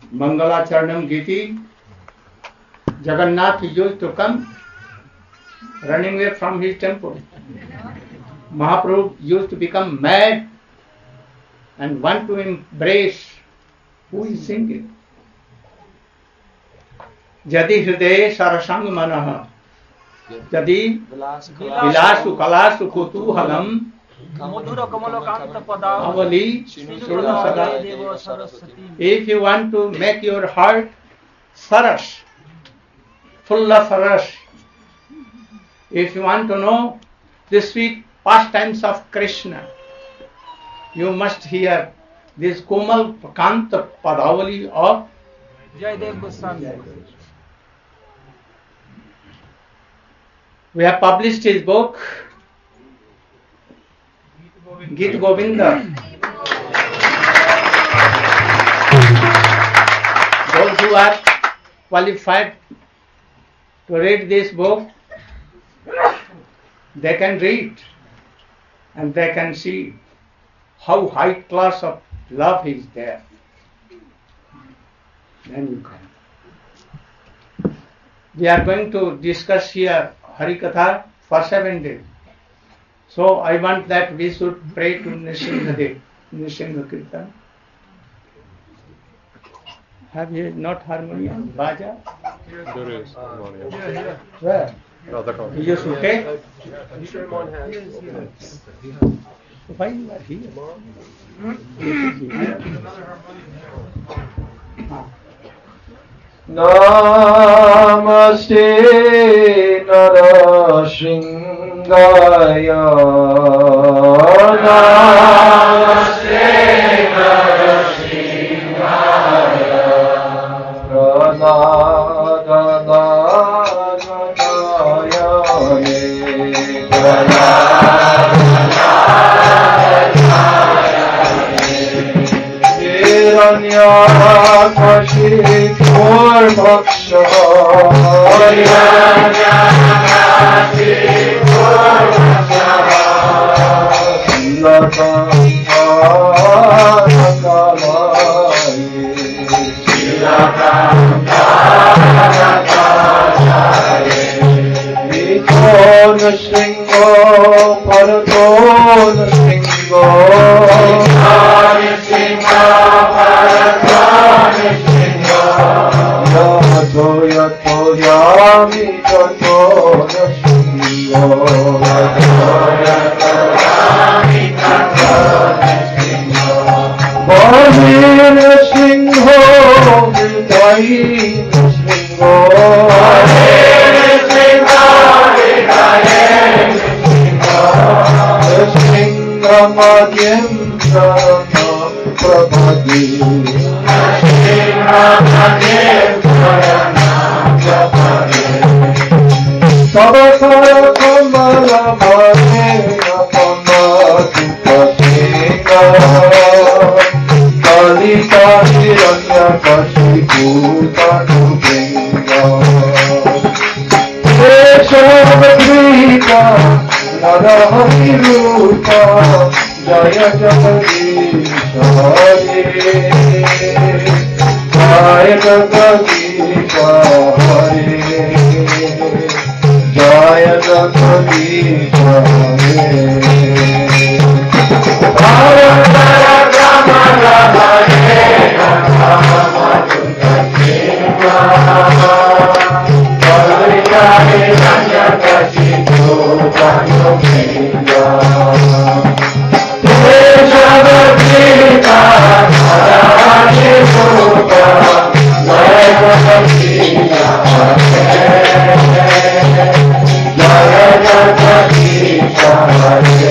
Mangalacharanam Giti, Jagannath used to come running away from his temple. Mahaprabhu used to become mad and want to embrace. Who is singing? Jadi hridaye sarasang manaha, jadi vilasu kalasu kutuhalam avali suru sada. If you want to make your heart saras, full of saras, if you want to know the sweet pastimes of Krishna, you must hear this Komal Kanta Padavali of Jayadev Goswami. We have published his book, Gita Govinda. Those who are qualified to read this book, they can read and they can see how high class of love is there. Then you can. We are going to discuss here Harikatha for 7 days. So I want that we should pray to Nrsimhadev, Nrsimha Kirtan. Have you not harmonium? Baja? There is harmonium. Where? You should take. Why you are here? Namaste Narasingaya. Namaste Narasingaya. Hiranyakashi Purvaksha, Hiranyakashi Purvaksha, Shilakantanakalai, Shilakantanakalai, Vitona Sringo, Paratona Sringo, Vitona Sringo, Paratona Sringo, Yato Yato Yami Tatona Sringo, Yato Yato Yami Tatona Sringo, Bhavina Sringo, Vidayina Sringo, Bhavina Sringo, Vidayina Sringo, Sringa Madhyendra Prabhati, Sringa Madhyendra Prabhati, Sabakara Kamala Bhavena Pamadita Sringa, Kalita Hiranyakashi Bhutanubhinga, Keshavadrita Narahirupa, Jaya Jagadisha Hare, Jaya Jagadisha Hare, Jaya Jagadisha Hare. Hare Kamala Hare Rama Madhuka Sringa, Kalita Hiranyakashi Bhutanubhinga, Keshavadrita Narahirupa, Jaya Jagadisha Hare, Jaya Jagadisha Hare,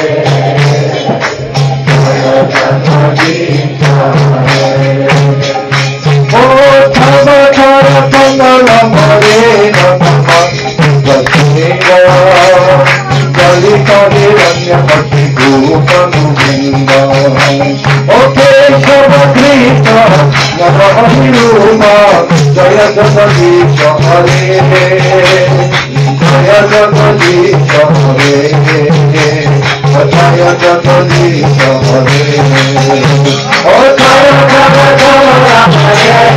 Jaya Jagadisha Hare. O Thavatara Kamala Marena Namah Sringa, Kalita Hiranyakashi Bhutanubhinga, O Keshavadrita Narahirupa, Jaya Jagadisha Hare, Jaya Jagadisha Hare, Jaya Jagadisha Hare. O Thavatara Kamala Marena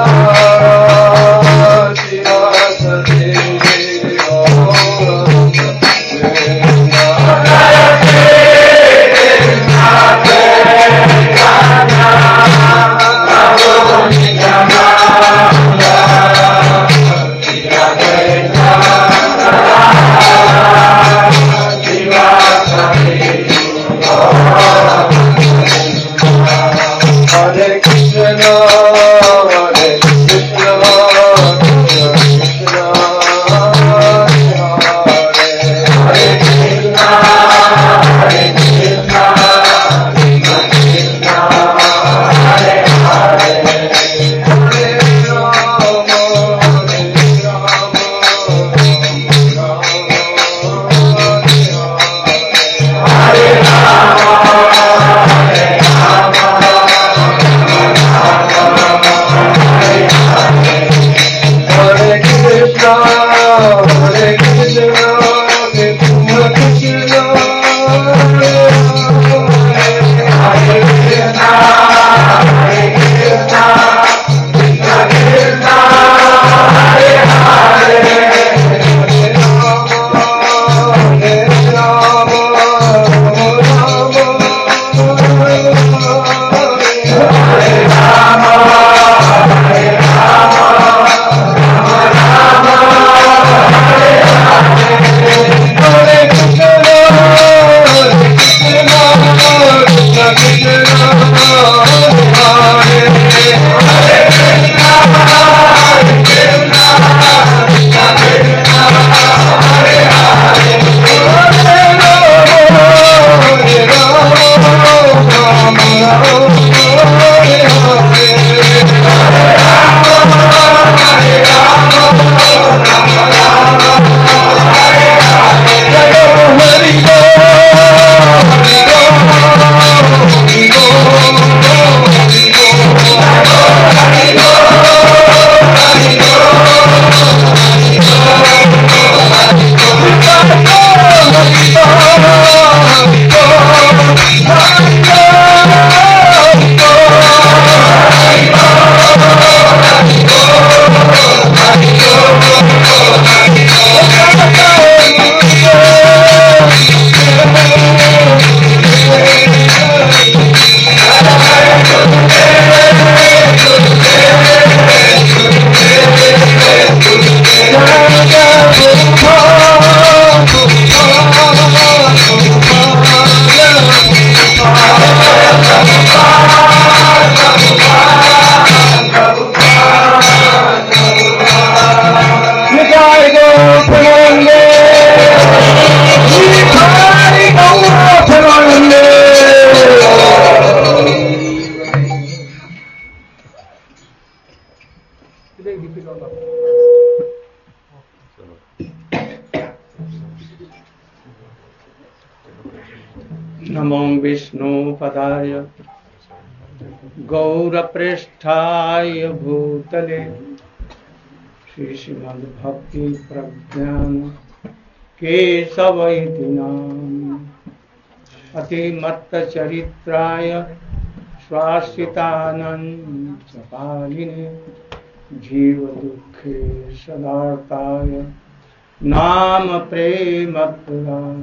नमो विष्णुपदाय गौरप्रेष्ठाय भूतले श्रीमद्भक्ति प्रज्ञान केशवैति नाम अतिमत्तचरित्राय स्वाश्रितानंदपालिने जीव दुःखे सदार्ताय नाम प्रेम प्रदान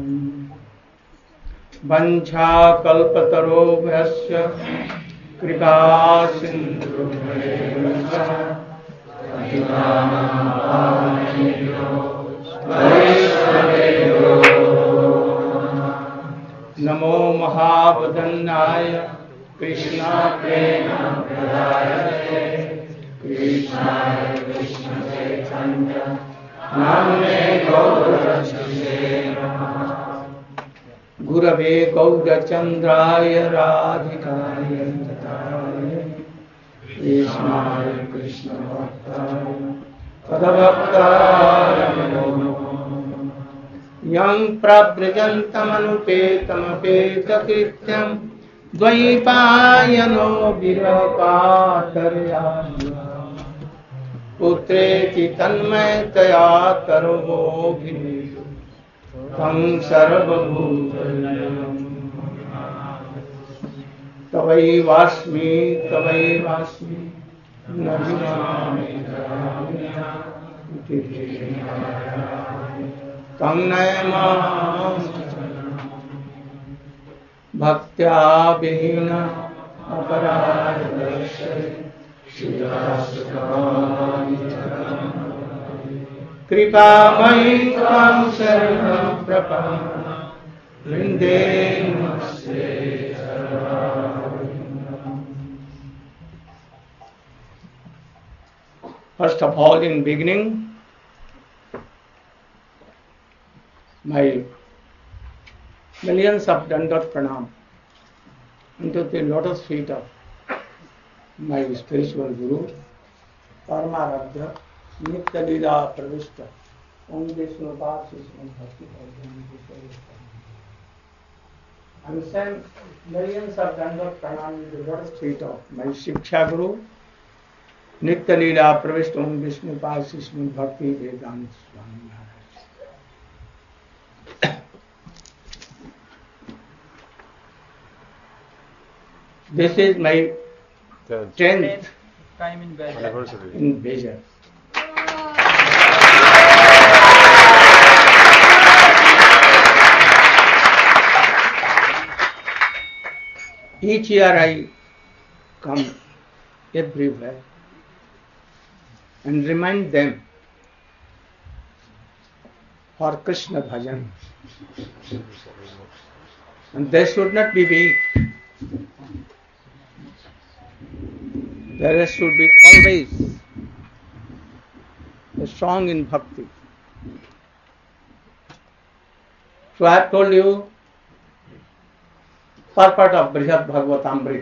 वंशाकल्पतरोभ्यश्च कृपा सिन्धुभ्यश्च नमो महावदन्नाय कृष्णा प्रेम प्रदायते कृष्णाय कृष्ण चैतन्य नाम्ने गौरचन्द्रे नमः गुरवे गौरचन्द्राय राधिकाय तथाय कृष्णाय कृष्णभक्ताय तदभक्ताय नमो नमः यं प्रव्रजन्तमनुपेतमपेतकृत्यं द्वैपायनो विरहकातर्याय पुत्रेति तन्मयतया तर्वोऽभिनेदु तं सर्वभूतैः तवैवास्मि तं नयमां भक्त्या विहीन अपराधस्य कृपामयि त्वां शरणं प्रपन्ने वृन्दे नमस्ते First of all, in beginning, my millions of Dandat Pranam into the lotus feet of my spiritual Guru, Paramarabdha, Nitya Lila Pravishta, Om Vishnu Bhakti Bhakti. And send millions of Dandat Pranam into the lotus feet of my Shiksha Guru, Nitya Lila Pravishta Om Vishnu Bhakti Bhakti Vedanta Swami Maharaj. This is my 10th time in Beja. Anniversary. in Beja. Each year I come everywhere and remind them for Krishna bhajan. And they should not be weak. There should be always strong in bhakti. So I have told you purport of Brihad Bhagavatamrita.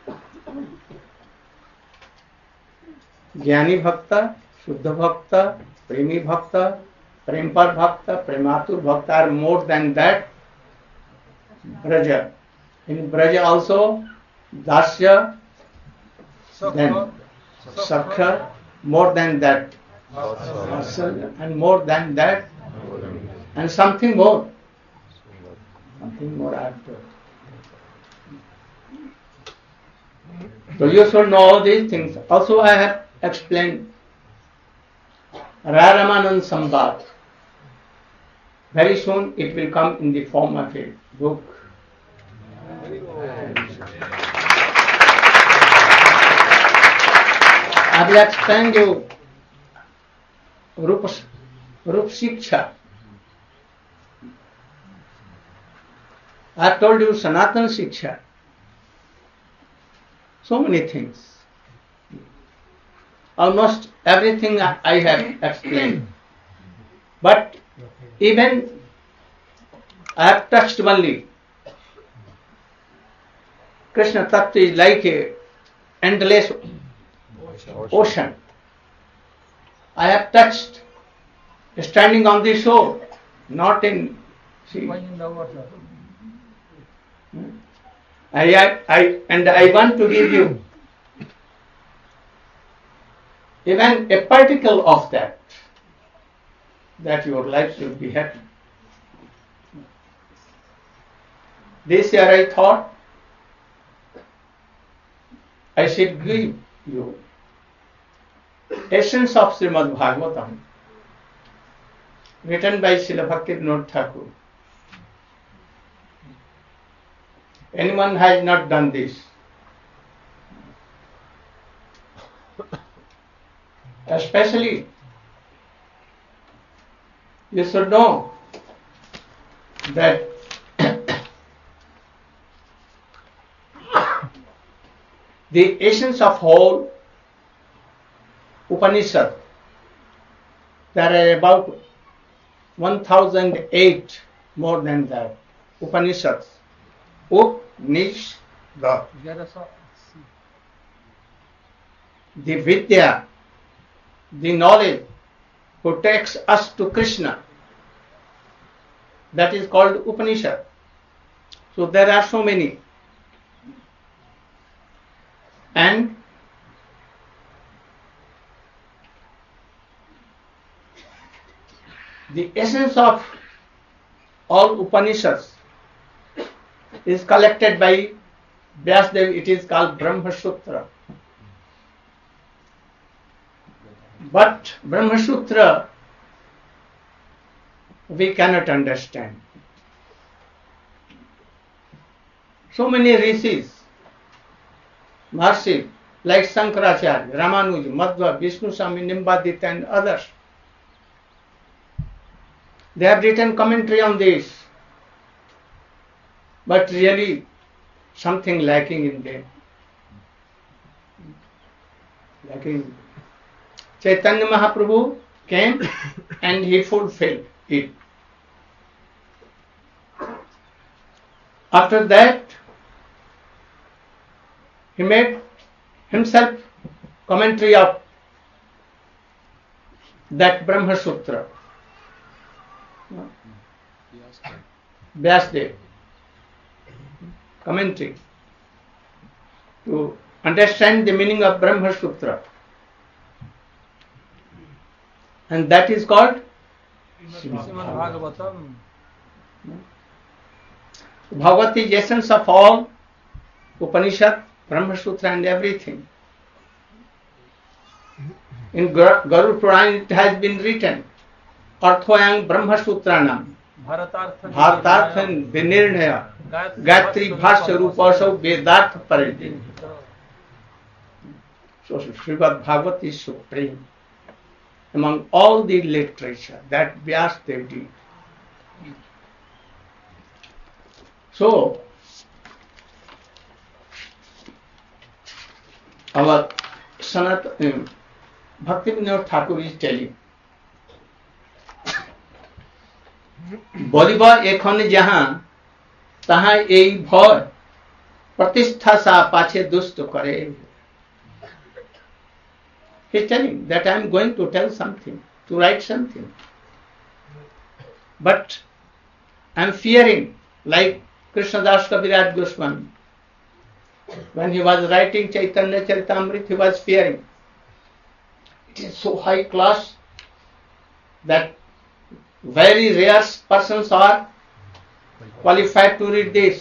ज्ञानी भक्त, शुद्ध भक्त, प्रेमी भक्त, प्रेमपर भक्त, प्रेमातुर भक्त are more than that. Braja. In Braja also, Dasya, then Sakha, more than that. Vatsal, and more than that, and something more. Something more after. So you should know all these things. Also I have explained Raramanand Samvad. Very soon it will come in the form of a book. I will explain you Rup Shiksha. I have told you Sanatana Shiksha. So many things. Almost everything I have explained. But even I have touched only. Krishna Tattva is like a endless ocean. I have touched standing on the shore, not in sea. I want to give you even a particle of that your life should be happy. This year I thought I should give you essence of Srimad Bhagavatam written by Srila Bhaktivinoda Thakur. Anyone has not done this. Especially, you should know that the essence of whole Upanishad, there are about 1008 more than that Upanishads. Upanishad. The Vidya, the knowledge who takes us to Krishna, that is called Upanishad. So there are so many. And the essence of all Upanishads is collected by Vyasadeva. It is called Brahma Sutra. But Brahma Sutra we cannot understand. So many rishis, Maharishi, like Shankaracharya, Ramanuja, Madhva, Vishnu Swami, Nimbadita and others, they have written commentary on this, but really something lacking in them. Lacking. Chaitanya Mahaprabhu came and he fulfilled it. After that, he made himself commentary of that Brahma Sutra. Vyasdev commentary to understand the meaning of Brahma Sutra, and that is called Srimad Bhagavatam. Bhagavad is the essence of all Upanishad, Brahma Sutra and everything. In Garuda Purana it has been written, Arthoyang Brahma Sutranam Bharatarthan Vinirnaya Gayatri Bhashya Rupasau Vedartha Paridin. So Srimad Bhagavat is supreme among all the literature that Vyasadeva did. So our Sanatana Bhaktivinoda Thakur is telling, বলিবা এখন যাহা তাহা এই ভয় প্রতিষ্ঠা সা পাছে দুষ্ট করে. He is telling that I am going to tell something, to write something, but I am fearing, like Krishnadas Kaviraj Goswami, when he was writing Chaitanya Charitamrita, he was fearing. It is so high class that very rare persons are qualified to read this.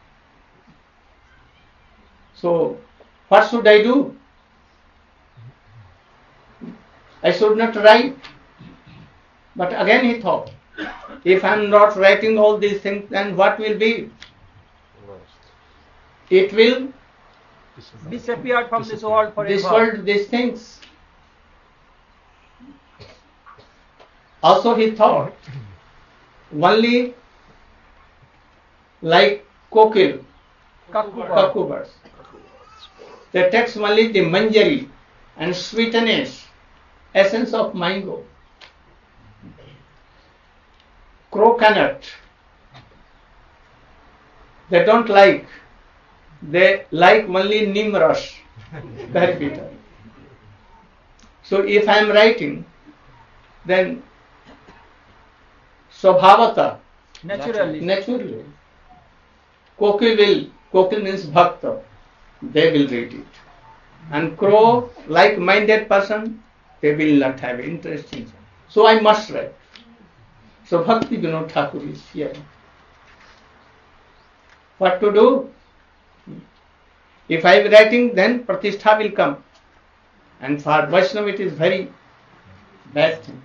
So, what should I do? I should not write. But again he thought, if I am not writing all these things, then what will be? It will Disappear from this world forever. this world, these things. Also he thought, only like kokil, cuckoo-birds, they takes only the manjari and sweetness, essence of mango. Crow cannot. They don't like. They like only neem rush, very bitter. So if I am writing, then Swabhavata, naturally, Kokil means Bhakta, they will read it. And crow, like-minded person, they will not have interest in it. So I must write. So Bhakti Vinod Thakur is here. What to do? If I am writing, then Pratishtha will come. And for Vaishnava it is very bad thing.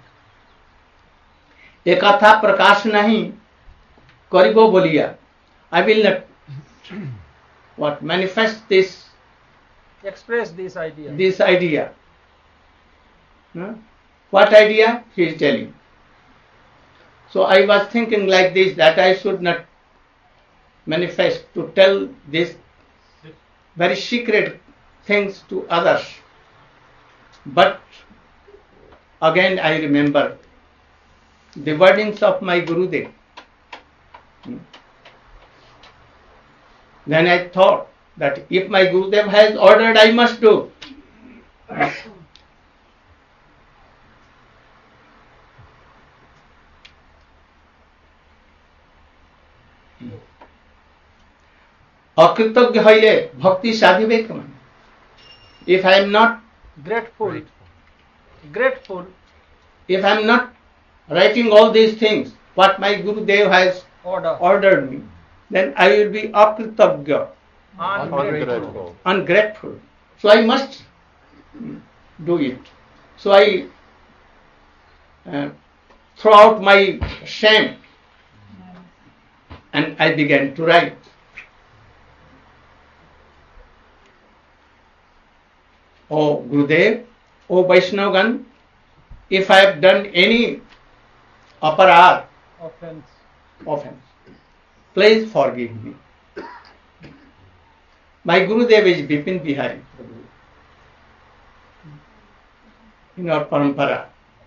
Ekatha prakash nahi karibo boliya. I will not manifest this. Express this idea. This idea. What idea? He is telling. So I was thinking like this, that I should not manifest, to tell this very secret things to others. But again I remember the wordings of my Gurudev. Then I thought that if my Gurudev has ordered, I must do. অকৃতজ্ঞ হইলে ভক্তি সাধিবে কেমন? If I am not Grateful. if I am not writing all these things, what my Gurudev has ordered me, then I will be akritagya, Ungrateful. ungrateful. So I must do it. So I threw out my shame and I began to write. Oh Gurudev, oh Vaishnavagan, if I have done any aparad, offense, please forgive me. My Gurudev is Bipin Bihari Prabhu. In our parampara,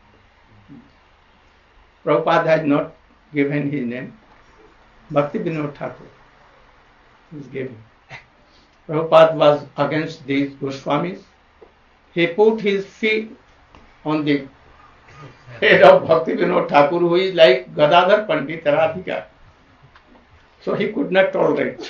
Prabhupada has not given his name. Bhakti Vinod Thakur is given. Prabhupada was against these Goswamis. He put his feet on the head of Bhakti Vinod Thakur, who is like Gadadhar Pandit Radhika. So he could not tolerate.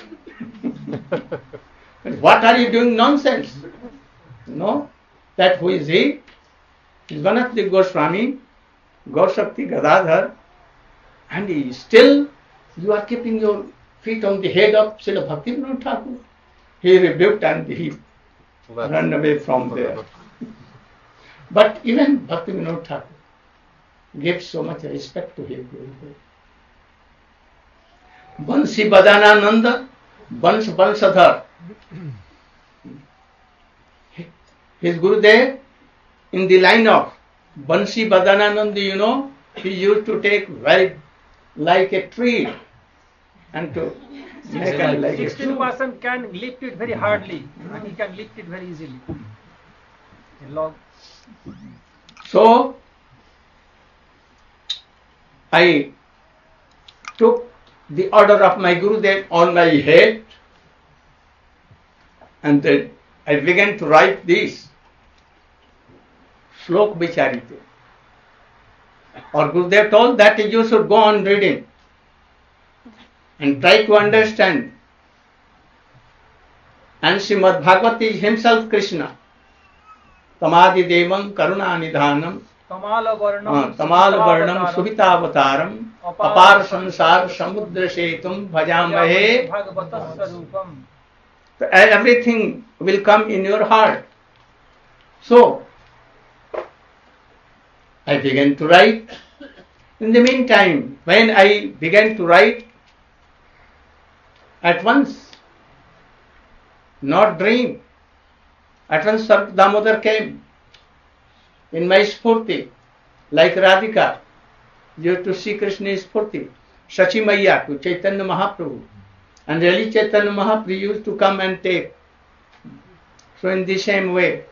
What are you doing? Nonsense. No, that who is he? He is one of the Goswami, Gaurshakti Gadadhar, and he still you are keeping your feet on the head of Srila Bhakti Vinod Thakur. He rebuked and he ran away from there. But even Bhakti Vinod Thakur gave so much respect to his Gurudev. Bansi Badanananda, Bans Bansadhar. His Gurudev, in the line of Bansi Badanananda, you know, he used to take very like a tree and to make it like a 16 person can lift it very hardly and he can lift it very easily. In log. So I took the order of my Gurudev on my head and then I began to write this Shlok Vicharite. Or Gurudev told that you should go on reading and try to understand. And Srimad Bhagavad is himself Krishna. Tamadi Devam Karuna Nidhanam Tamala Varnam Subhita Avataram Apar Sansar Samudra Setum Bhajamahe. So everything will come in your heart. So I began to write. In the meantime, when I began to write, at once, not dream, at once Sarp Damodar came in my Spurti, like Radhika, used to see Krishna's Spurti, Shachi Maya to Chaitanya Mahaprabhu, and really Chaitanya Mahaprabhu used to come and take. So in the same way,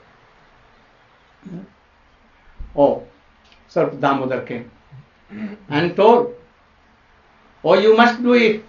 oh, Sarp Damodar came and told, oh, you must do it.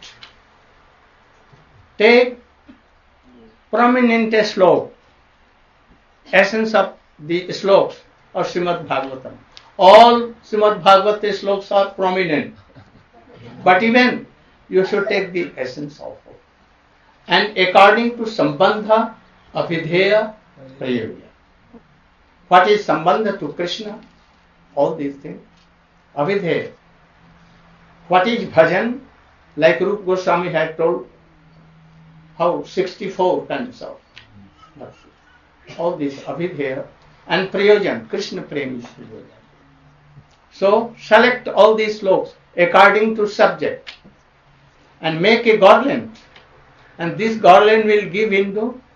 Take prominent slok, essence of the sloks of Srimad Bhagavatam. All Srimad Bhagavata sloks are prominent. But even you should take the essence of it. And according to Sambandha, Abhidheya, Prayogya. What is Sambandha to Krishna? All these things. Abhidheya. What is Bhajan? Like Rupa Goswami had told, how 64 kinds of bhakti. All these Abhidheya and Prayojan, Krishna Prem is Prayojan. So select all these sloks according to subject and make a garland, and this garland will give in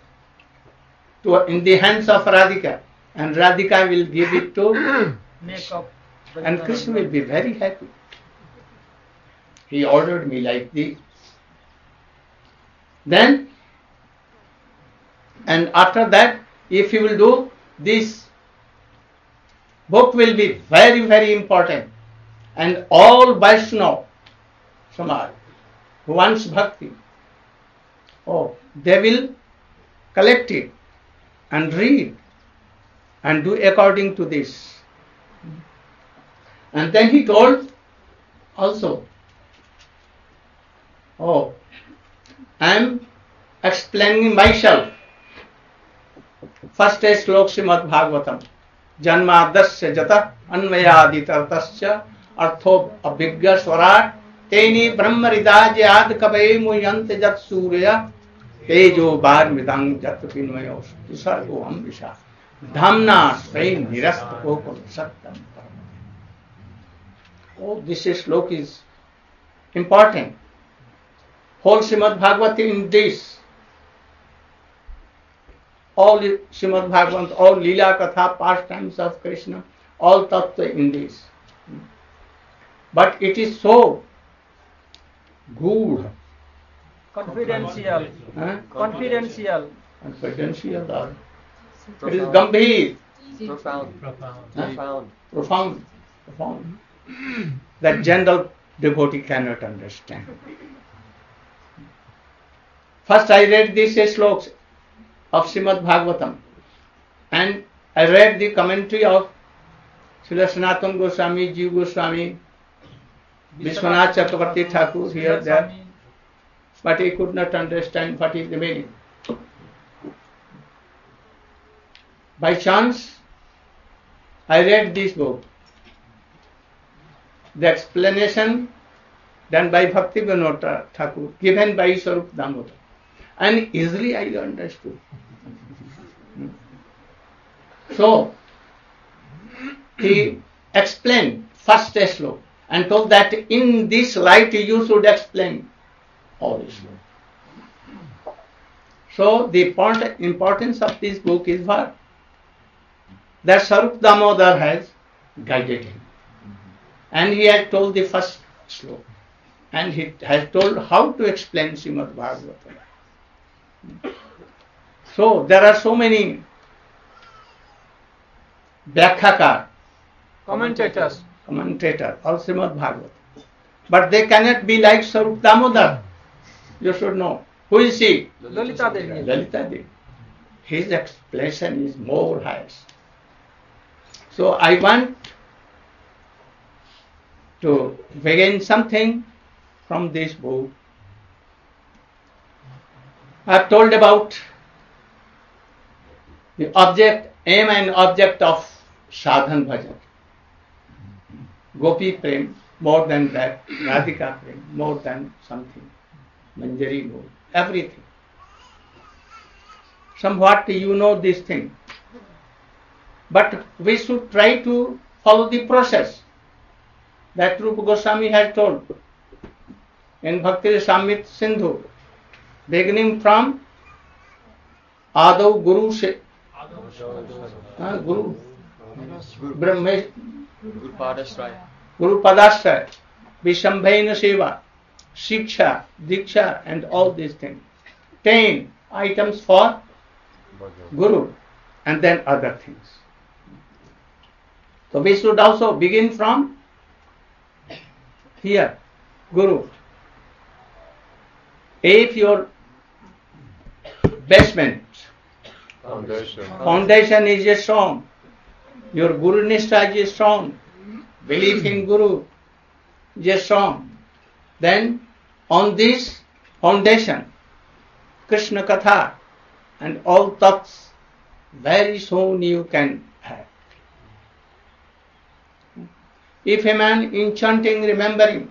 the hands of Radhika, and Radhika will give it to and Krishna will be very happy. He ordered me like this. Then, and after that, if you will do this, book will be very, very important. And all Vaishnava Samaj who wants bhakti, oh, they will collect it and read and do according to this. And then he told also, oh, I am explaining myself. First slok Srimad Bhagavatam. Janmadasya jata anvayaditartasya artho abhigya swarat teni brahmaridajyad kabe muyant jat surya tejo bar midang jat pinmayos. Sargo ambisha. Dhamna Swain Nirasta Gokul Satyam. Oh, this slok is important. Whole Srimad Bhagavata in this. All Srimad Bhagavatam, all Leela Katha, pastimes of Krishna, all Tattva in this. But it is so good. Confidential. Huh? Confidential. Confidential. Or it is Gambhir. Profound. Huh? Profound. That general devotee cannot understand. First I read these sloks of Srimad Bhagavatam and I read the commentary of Srila Sanatana Goswami, Jiva Goswami, Vishwanath Chakravarti Thakur here, there, but I could not understand what is the meaning. By chance, I read this book. The explanation done by Bhakti Vinod Thakur, given by Swarup Damodar, and easily I understood. So, he explained first slok and told that in this light you should explain all slok. So, the importance of this book is what? That Swarup Damodar has guided him. And he has told the first slok. And he has told how to explain Srimad Bhagavatam. So, there are so many Vyakhakar, Commentators. commentator of Srimad Bhagavatam. But they cannot be like Swarup Damodar. You should know. Who is he? Lalita Devi. Lalita Devi. His explanation is more highest. So I want to begin something from this book. I have told about the object, aim and object of sadhan bhajan. Gopi prem, more than that. Radhika prem, more than something. Manjari more, everything. Somewhat you know this thing. But we should try to follow the process that Rupa Goswami has told in Bhakti Rasamrita Sindhu, beginning from Adav Guru se Guru Brahmesh Guru Padashraya. Guru Padashraya, Vishambhaina Seva, Shiksha, Diksha, and all these things. 10 items for Guru, and then other things. So we should also begin from here, Guru. If your basement, foundation is strong, your Guru Nishtha is strong, belief in Guru is strong, then on this foundation, Krishna Katha and all thoughts very soon you can have. If a man in chanting, remembering,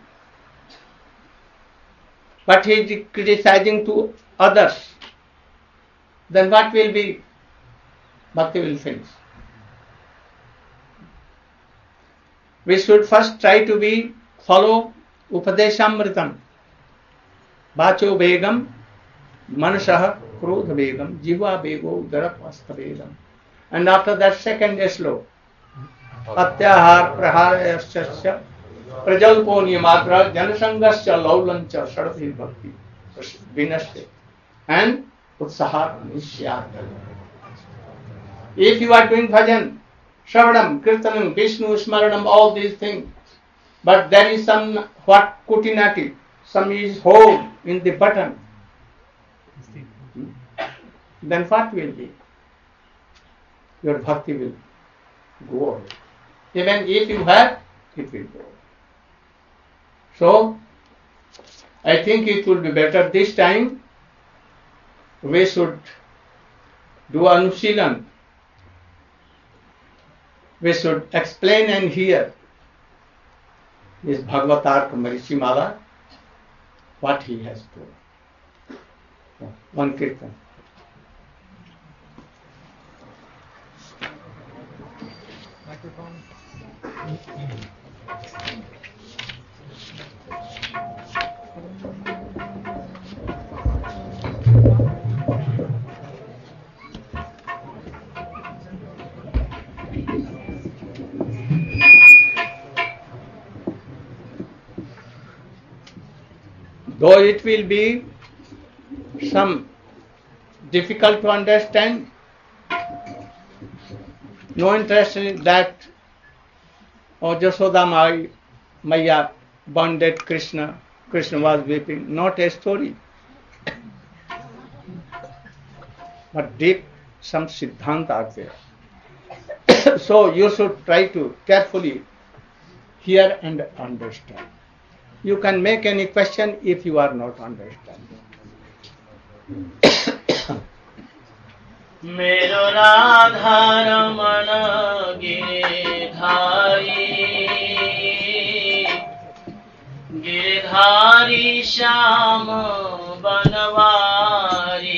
but he is criticizing to others, then what will be? Bhakti will finish. We should first try to follow Upadeshamritam. Vacho Begam, Manasah Krodha Begam, Jiva Bego, Darapasta Begam. And after that second slok, Atyahar Prahara Prajalpo Niyamatra Janasangasya Laulancha Sarabhi Bhakti Vinasya and Utsahar Nishyat. If you are doing bhajan, Shravadam, Kirtanam, Vishnu, Smaranam, all these things, but there is some what kutinati, some is hole in the button, then what will be? Your bhakti will go away. Even if you have, it will go away. So, I think it will be better this time we should do Anushīlan. We should explain and hear this Bhagavatartha Marishimala, what he has told. One kirtan. Though it will be some difficult to understand, no interest in that. Oh, Jasoda Maya bonded Krishna. Krishna was weeping. Not a story. But deep some siddhanta are there. So you should try to carefully hear and understand. You can make any question if you are not understanding. मेरो Radha Raman Girdhari Shyam Banwari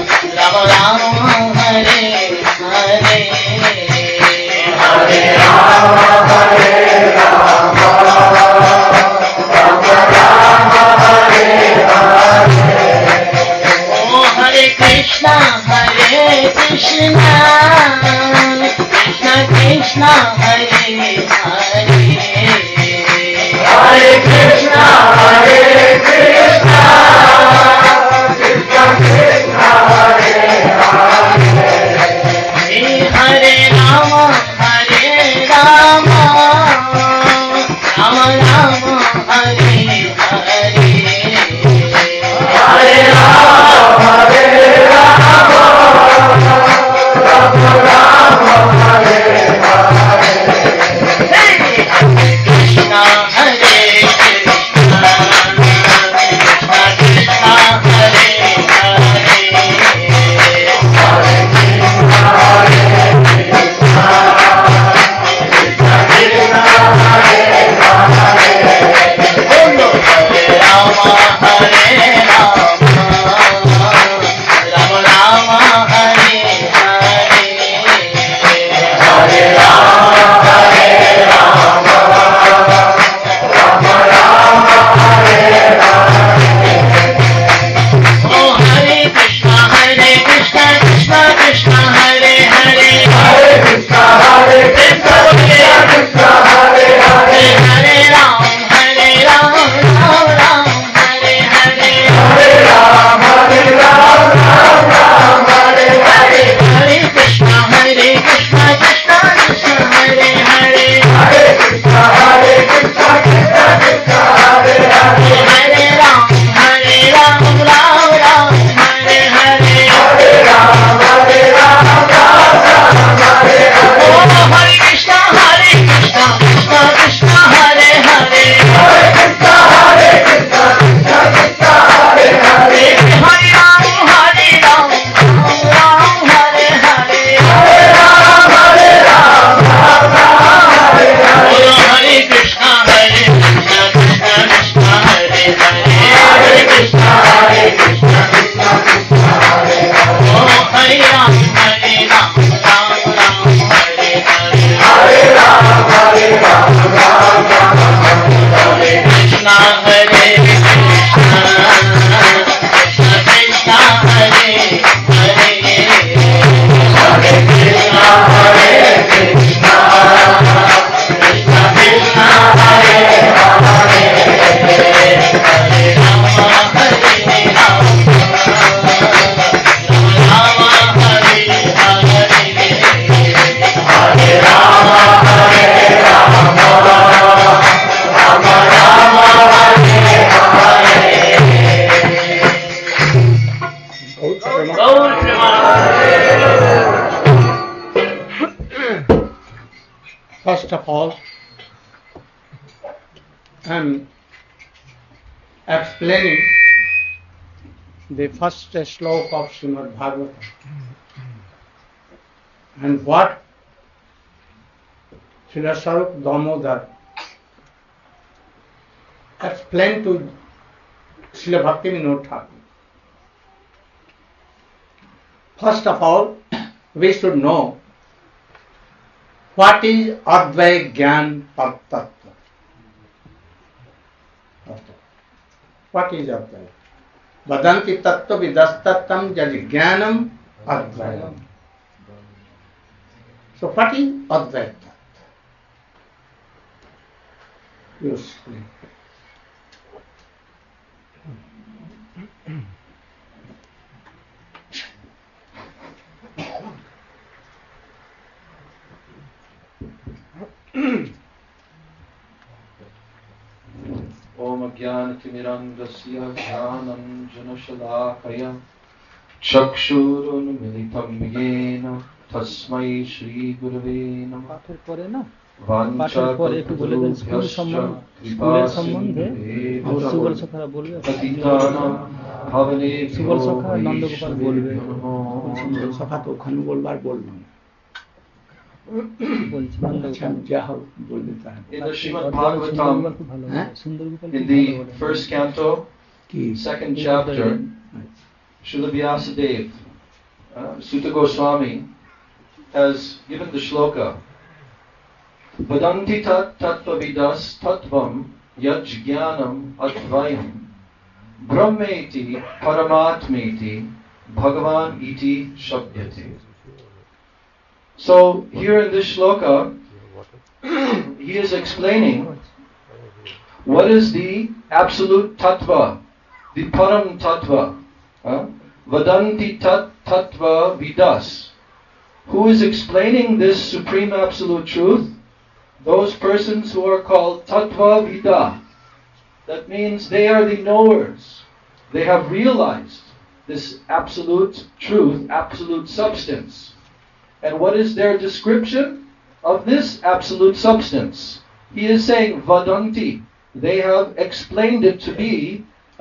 Ram Ram Hare Hare Hare Rama Hare Rama Rama Rama Hare Hare Oh Hare Krishna Krishna Krishna Hare Hare Hare Krishna Hare Krishna Krishna Krishna Hare Hare Hare Rama Hare Rama Rama Rama Hare Hare Hare Rama Hare Rama Rama Rama Hare Hare Krishna Hare Krishna Krishna Krishna Hare Hare Hare Krishna Hare Krishna Krishna Krishna Hare Hare Bolo Hare Rama Hare Rama Rama Rama Hare Hare Hare Rama Hare Rama Rama Rama Hare Hare Oh Hare Krishna Krishna Krishna Hare Hare Hare Krishna Krishna Krishna Hare Hare Hare Ram Ram Ram Hare Hare Hare Rama Hare Rama Rama Hare Hare Hare Krishna Krishna Krishna Hare Hare Hare Krishna Krishna Krishna Hare Hare Hare Ram Ram Ram Hare Hare Hare Rama Hare Rama Rama Hare Hare Oh Hare Krishna Krishna Krishna Hare Hare Hare Krishna Krishna Krishna Hare Hare Hare Ram Ram Hare Hare Hare Rama Hare Rama Rama Hare Hare Oh Hare Krishna Krishna Krishna Hare Hare Hare Krishna Krishna Krishna Hare Hare Oh Hare Ram Ram Ram Hare Hare Hare Rama Hare Rama Rama Hare Hare Krishna Hare Krishna Krishna Krishna Hare Hare Hare Krishna Hare Krishna Krishna Krishna Hare Hare Hare Rama Hare Rama Rama Hare Hare Hare Rama Hare Rama Rama Rama Hare Hare Gaur First of all, I am explaining the first sloka of Srimad Bhagavatam and what Srila Sarup Damodar explained to Srila Bhaktivinoda Thakur. First of all, we should know what is Advaya Gyan Tattva. What is Advaya? Vadanti Tattva Vidastattam Jadi Jnanam Advayam. So what is Advaya Tattva? You explain. Om Jnanatimirandasya Jnananjanashalakaya Chakshurunmilitam Yena Tasmai Shri Gurave Namah পাঠের পরে না Vancha পাঠের পরে একটু বলে দেন school স্কুলের সম্বন্ধে সুবল সখারা বলবে Patitana Bhavane সুবল সখা নন্দগোপাল বলবে সখা তো ওখানে বলবার বলবো না বলছি নন্দগোপাল যা হোক বলবে তাহলে In the Srimad সুন্দরগোপাল Bhagavatam, খুব ভালো হ্যাঁ? সুন্দরগোপাল in the first canto, কি second chapter, Srila Vyasadeva Sutta Goswami has given the shloka. Vadanti tat tattvavidas tattvam yajjnanam advayam brahmeti paramatmeti bhagavan iti shabdyate. So here in this shloka, he is explaining what is the absolute tattva, the param tattva. Vadanti tat tattva vidas. Who is explaining this supreme absolute truth? Those persons who are called tattva vida. That means they are the knowers. They have realized this absolute truth, absolute substance. And what is their description of this absolute substance? He is saying vadanti. They have explained it to be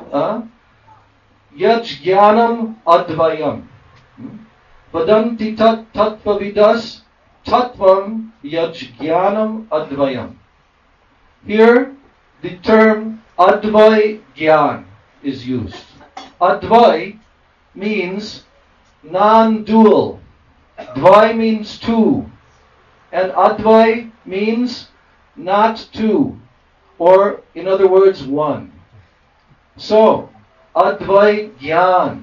yajjnanam advayam. Vadanti tat tattvavidas tattvam yajjnanam advayam. Here, the term advay gyan is used. Advay means non-dual. Dvai means two. And advay means not two. Or, in other words, one. So, advay gyan.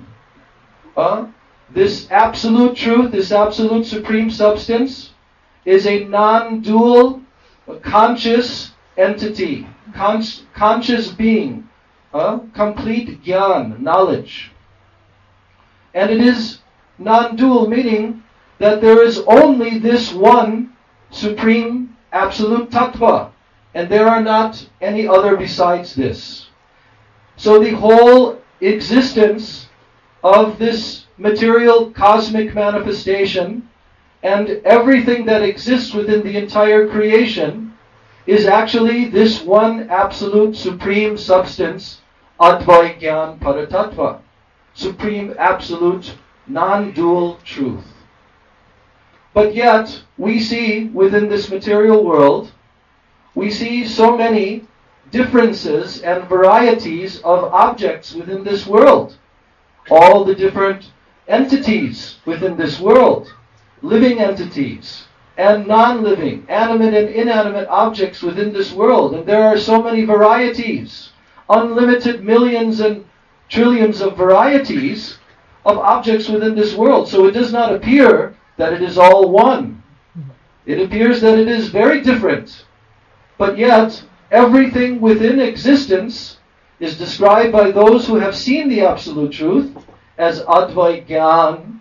This absolute truth, this absolute supreme substance, is a non-dual, conscious entity, conscious being, complete gyan, knowledge. And it is non-dual, meaning that there is only this one supreme absolute tattva, and there are not any other besides this. So the whole existence of this material cosmic manifestation and everything that exists within the entire creation is actually this one absolute supreme substance, Advai Gyan Paratattva, supreme absolute non-dual truth. But yet, we see within this material world, we see so many differences and varieties of objects within this world. All the different entities within this world, living entities and non-living, animate and inanimate objects within this world. And there are so many varieties, unlimited millions and trillions of varieties of objects within this world. So it does not appear that it is all one. It appears that it is very different. But yet, everything within existence is described by those who have seen the absolute truth as Advai Gyan,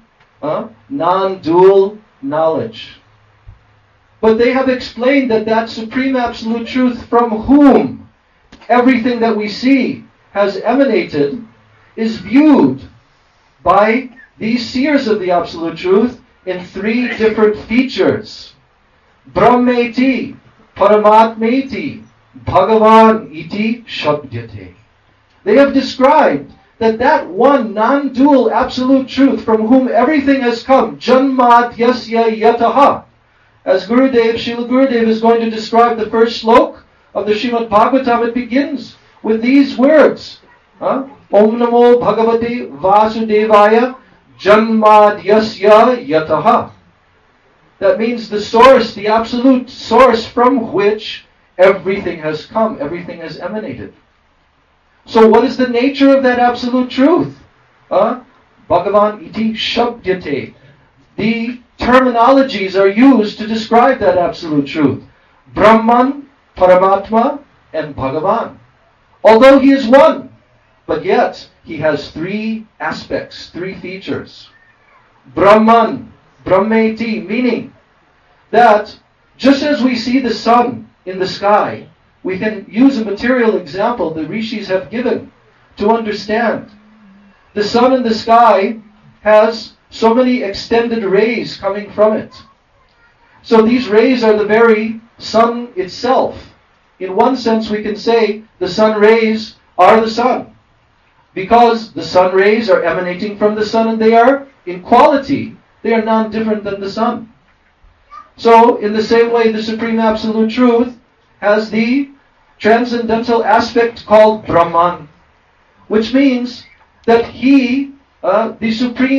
non-dual knowledge. But they have explained that that supreme absolute truth from whom everything that we see has emanated is viewed by these seers of the absolute truth in three different features. Brahmeti, Paramatmeti, Bhagavan iti shabdyate. They have described that one non-dual absolute truth from whom everything has come, Janmad Yasya Yataha. As Srila Gurudev is going to describe the first slok of the Srimad Bhagavatam, it begins with these words. Om Namo Bhagavate Vasudevaya Janmad Yasya Yataha. That means the source, the absolute source from which everything has come, everything has emanated. So what is the nature of that absolute truth? Bhagavan iti shabdyate. The terminologies are used to describe that absolute truth. Brahman, Paramatma, and Bhagavan. Although he is one, but yet he has three aspects, three features. Brahman, Brahmeti, meaning that just as we see the sun in the sky, we can use a material example the rishis have given to understand. The sun in the sky has so many extended rays coming from it. So these rays are the very sun itself. In one sense we can say the sun rays are the sun, because the sun rays are emanating from the sun and they are, in quality, they are non-different than the sun. So in the same way, the Supreme Absolute Truth has the transcendental aspect called Brahman, which means that he, the Supreme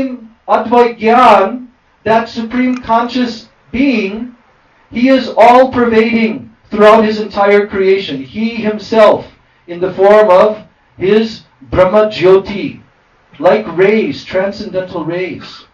Advaigyan, that supreme conscious being, he is all-pervading throughout his entire creation. He himself, in the form of his Brahma Jyoti, like rays, transcendental rays.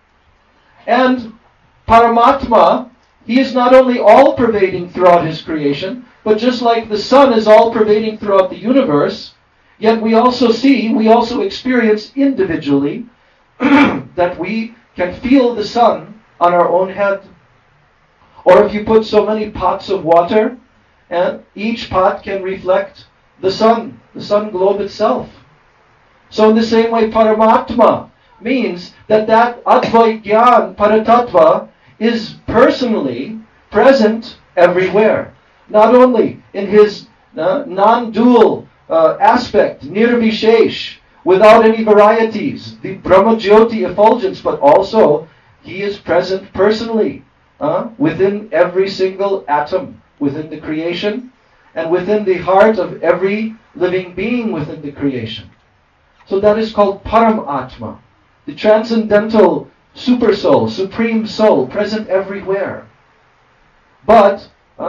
And Paramatma, he is not only all-pervading throughout his creation, but just like the sun is all-pervading throughout the universe, yet we also experience individually that we can feel the sun on our own head. Or if you put so many pots of water, and each pot can reflect the sun globe itself. So in the same way, Paramatma means that Advaigyan Paratattva is personally present everywhere. Not only in his non-dual aspect, nirvishesh, without any varieties, the Brahma Jyoti effulgence, but also he is present personally within every single atom within the creation and within the heart of every living being within the creation. So that is called Paramatma, the transcendental super soul, supreme soul, present everywhere. But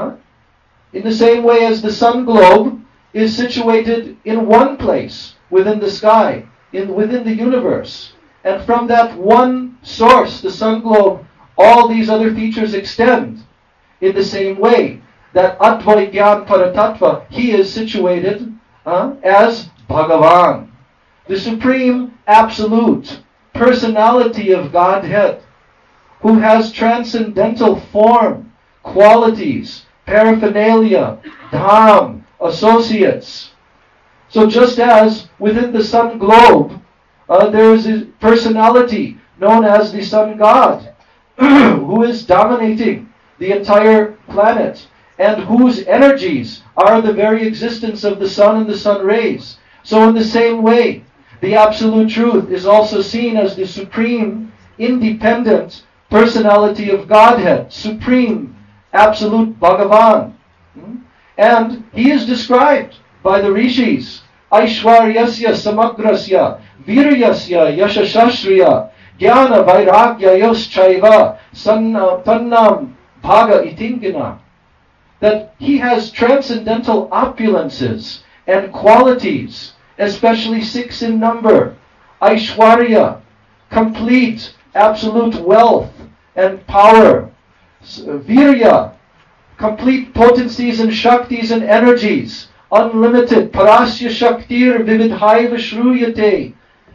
in the same way as the sun globe is situated in one place within the sky, within the universe, and from that one source, the sun globe, all these other features extend. In the same way that Advaigyan Paratattva, he is situated as Bhagavan, the supreme absolute personality of Godhead, who has transcendental form, qualities, paraphernalia, dham, associates. So just as within the sun globe, there is a personality known as the sun god, who is dominating the entire planet, and whose energies are the very existence of the sun and the sun rays. So in the same way, the Absolute Truth is also seen as the supreme, independent personality of Godhead, supreme, absolute Bhagavan. And he is described by the rishis, Aishwaryasya Samagrasya, Viryasya Yashashashriya, Jnana Vairagya Yoschaiva, Tannam Bhaga Itinkina. That he has transcendental opulences and qualities, especially 6 in number. Aishwarya, complete, absolute wealth and power. Virya, complete potencies and shaktis and energies, unlimited. Parasya Shaktir Vividhaiva Shruyate.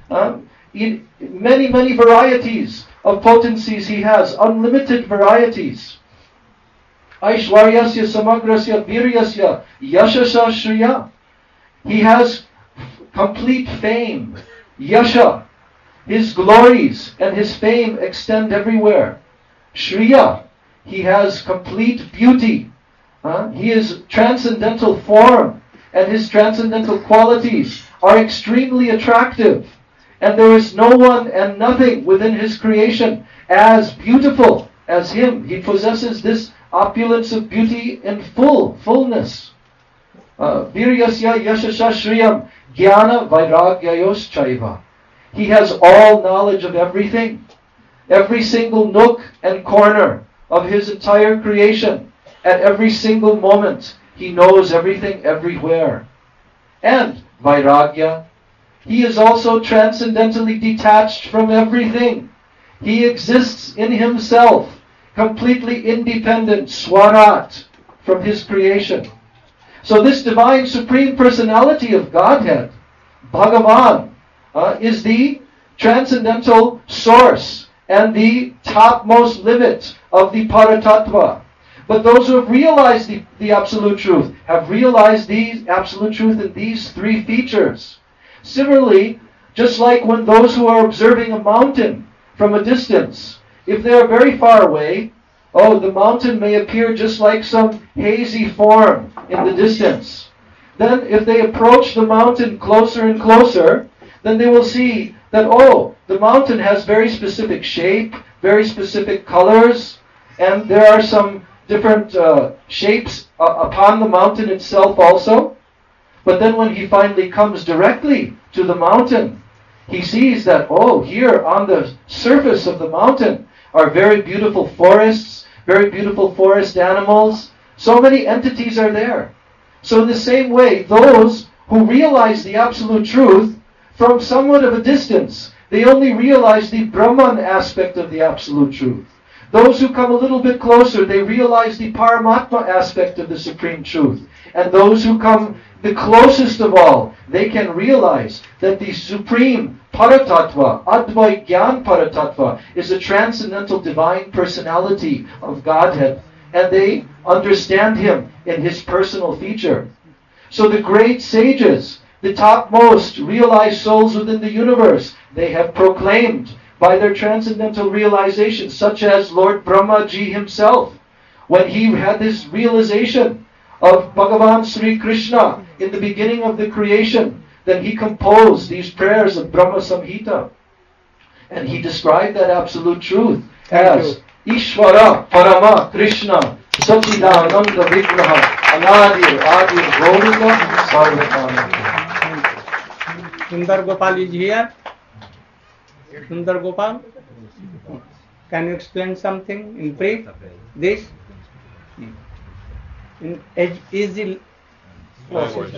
Many, many varieties of potencies he has, unlimited varieties. Aishwaryasya Samagrasya Viryasya Yashasha Shriya. He has complete fame, yasha. His glories and his fame extend everywhere. Shriya, he has complete beauty. He is transcendental form, and his transcendental qualities are extremely attractive. And there is no one and nothing within his creation as beautiful as him. He possesses this opulence of beauty in fullness. Viryasya Yashasha Shriyam Jnana Vairagyayos Chaiva. He has all knowledge of everything. Every single nook and corner of his entire creation. At every single moment, he knows everything everywhere. And Vairagya, he is also transcendentally detached from everything. He exists in himself, completely independent, swarat, from his creation. So this divine supreme personality of Godhead, Bhagavan, is the transcendental source and the topmost limit of the Paratattva. But those who have realized the Absolute Truth have realized the Absolute Truth in these 3 features. Similarly, just like when those who are observing a mountain from a distance, if they are very far away, the mountain may appear just like some hazy form in the distance. Then if they approach the mountain closer and closer, then they will see that, the mountain has very specific shape, very specific colors, and there are some different shapes upon the mountain itself also. But then when he finally comes directly to the mountain, He sees that, oh, here on the surface of the mountain are very beautiful forests, very beautiful forest animals. So many entities are there. So in the same way, those who realize the absolute truth from somewhat of a distance, they only realize the Brahman aspect of the absolute truth. Those who come a little bit closer, they realize the Paramatma aspect of the supreme truth. And those who come the closest of all, they can realize that the supreme Paratattva, Advait Gyan Paratattva, is a transcendental divine personality of Godhead. And they understand Him in His personal feature. So the great sages, the topmost realized souls within the universe, they have proclaimed by their transcendental realizations, such as Lord Brahmaji himself, when he had this realization of Bhagavan Sri Krishna in the beginning of the creation, then he composed these prayers of Brahma Samhita. And he described that absolute truth as Ishvara Parama Krishna Sachidananda Vigraha Anadir Adir Govinda Sarvakana. Sundar Gopal is here. Sundar Gopal, can you explain something in brief? This in easy Language.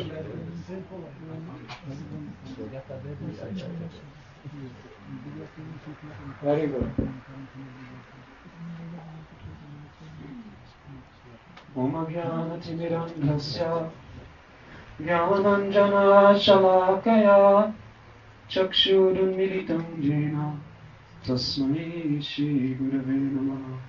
Very good. Om Jnanatimirandhasya Jnananjana Shalakaya Chakshurunmilitam Jena Tasmai Shri Gurave Namah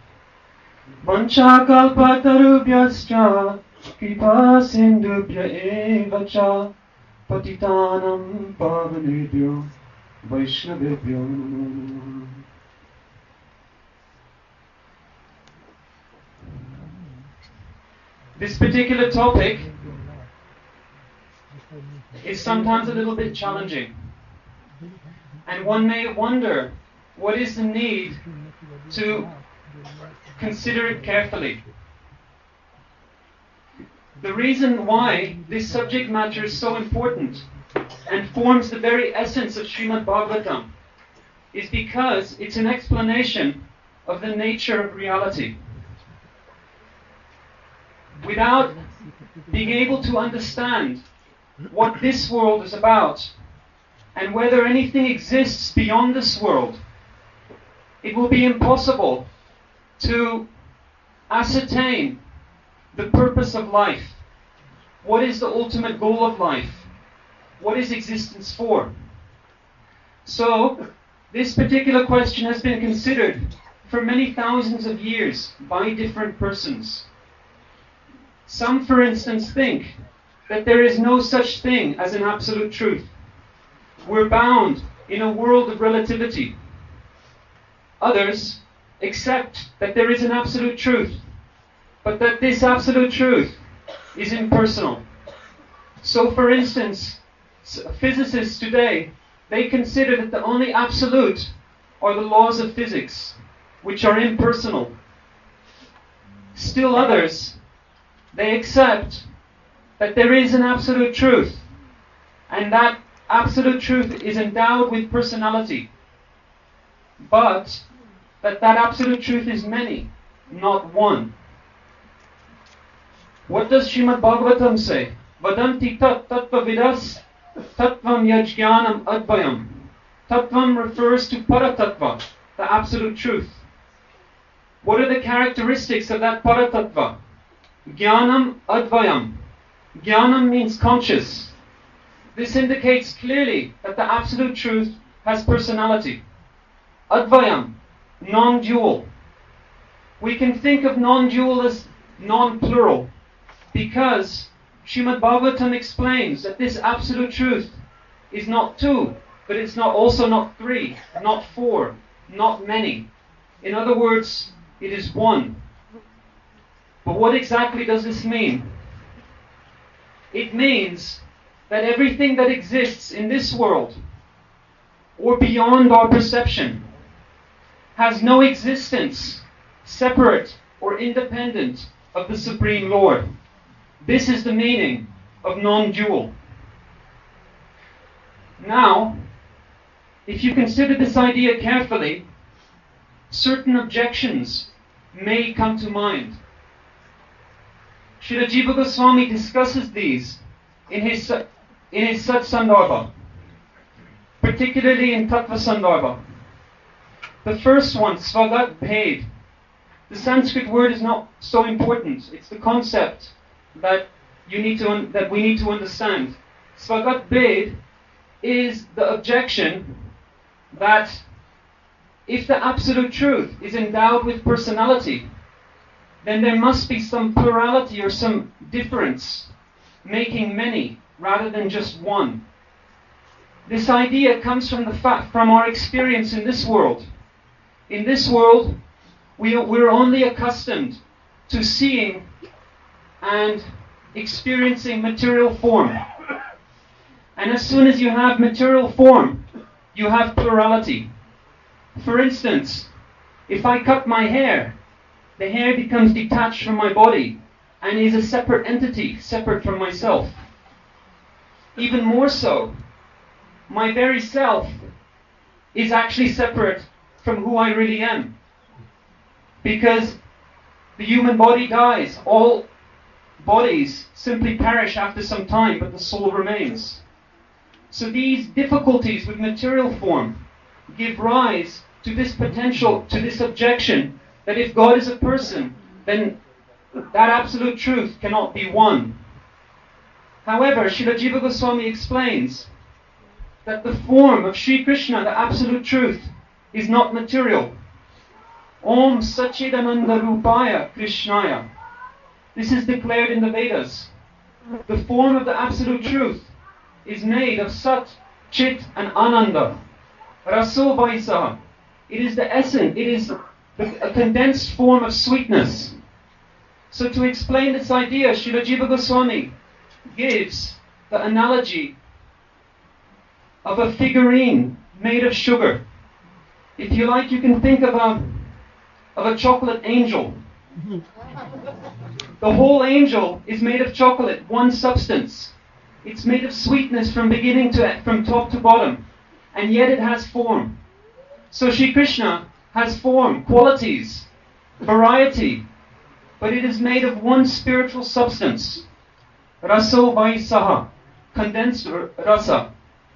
Vanchakalpatarubhyascha Kripa Sindhubhya Evacha Patitanam Pavanebhyo Vaishnavebhyo Namo Namaha. This particular topic is sometimes a little bit challenging. And one may wonder, what is the need to consider it carefully? The reason why this subject matter is so important and forms the very essence of Srimad Bhagavatam is because it's an explanation of the nature of reality. Without being able to understand what this world is about and whether anything exists beyond this world, it will be impossible to ascertain the purpose of life. What is the ultimate goal of life? What is existence for? So, this particular question has been considered for many thousands of years by different persons. Some, for instance, think that there is no such thing as an absolute truth. We're bound in a world of relativity. Others accept that there is an absolute truth, but that this absolute truth is impersonal. So, for instance, physicists today, they consider that the only absolute are the laws of physics, which are impersonal. Still others, they accept that there is an absolute truth, and that absolute truth is endowed with personality, but that absolute truth is many, not one. What does Srimad Bhagavatam say? Vadanti tat tattva vidas tattvam yajnanam advayam. Tattvam refers to paratattva, the absolute truth. What are the characteristics of that paratattva? Jnanam advayam. Jnanam means conscious. This indicates clearly that the absolute truth has personality. Advayam, non-dual. We can think of non-dual as non-plural because Srimad Bhagavatam explains that this absolute truth is not two, but it's also not three, not four, not many. In other words, it is one. But what exactly does this mean? It means that everything that exists in this world or beyond our perception has no existence separate or independent of the Supreme Lord. This is the meaning of non-dual. Now, if you consider this idea carefully, certain objections may come to mind. Srila Jiva Goswami discusses these in his Sat Sandarbha, particularly in Tattva Sandarbha. The first one, Swagat Bhed. The Sanskrit word is not so important. It's the concept that we need to understand. Swagat Bhed is the objection that if the Absolute Truth is endowed with personality, then there must be some plurality or some difference, making many rather than just one. This idea comes from from our experience in this world. In this world, we're only accustomed to seeing and experiencing material form. And as soon as you have material form, you have plurality. For instance, if I cut my hair, the hair becomes detached from my body and is a separate entity, separate from myself. Even more so, my very self is actually separate from who I really am. Because the human body dies. All bodies simply perish after some time, but the soul remains. So these difficulties with material form give rise to this potential, to this objection, that if God is a person, then that absolute truth cannot be one. However, Srila Jiva Goswami explains that the form of Sri Krishna, the absolute truth, is not material. Om Sachidananda Rupaya Krishnaya. This is declared in the Vedas. The form of the absolute truth is made of Sat, Chit and Ananda. Raso Vaisaha. It is the essence, it is a condensed form of sweetness. So to explain this idea, Srila Jiva Goswami gives the analogy of a figurine made of sugar. If you like, you can think of a chocolate angel. The whole angel is made of chocolate, one substance. It's made of sweetness from top to bottom, and yet it has form. So Sri Krishna has form, qualities, variety, but it is made of one spiritual substance. Raso Vaisaha, condensed rasa.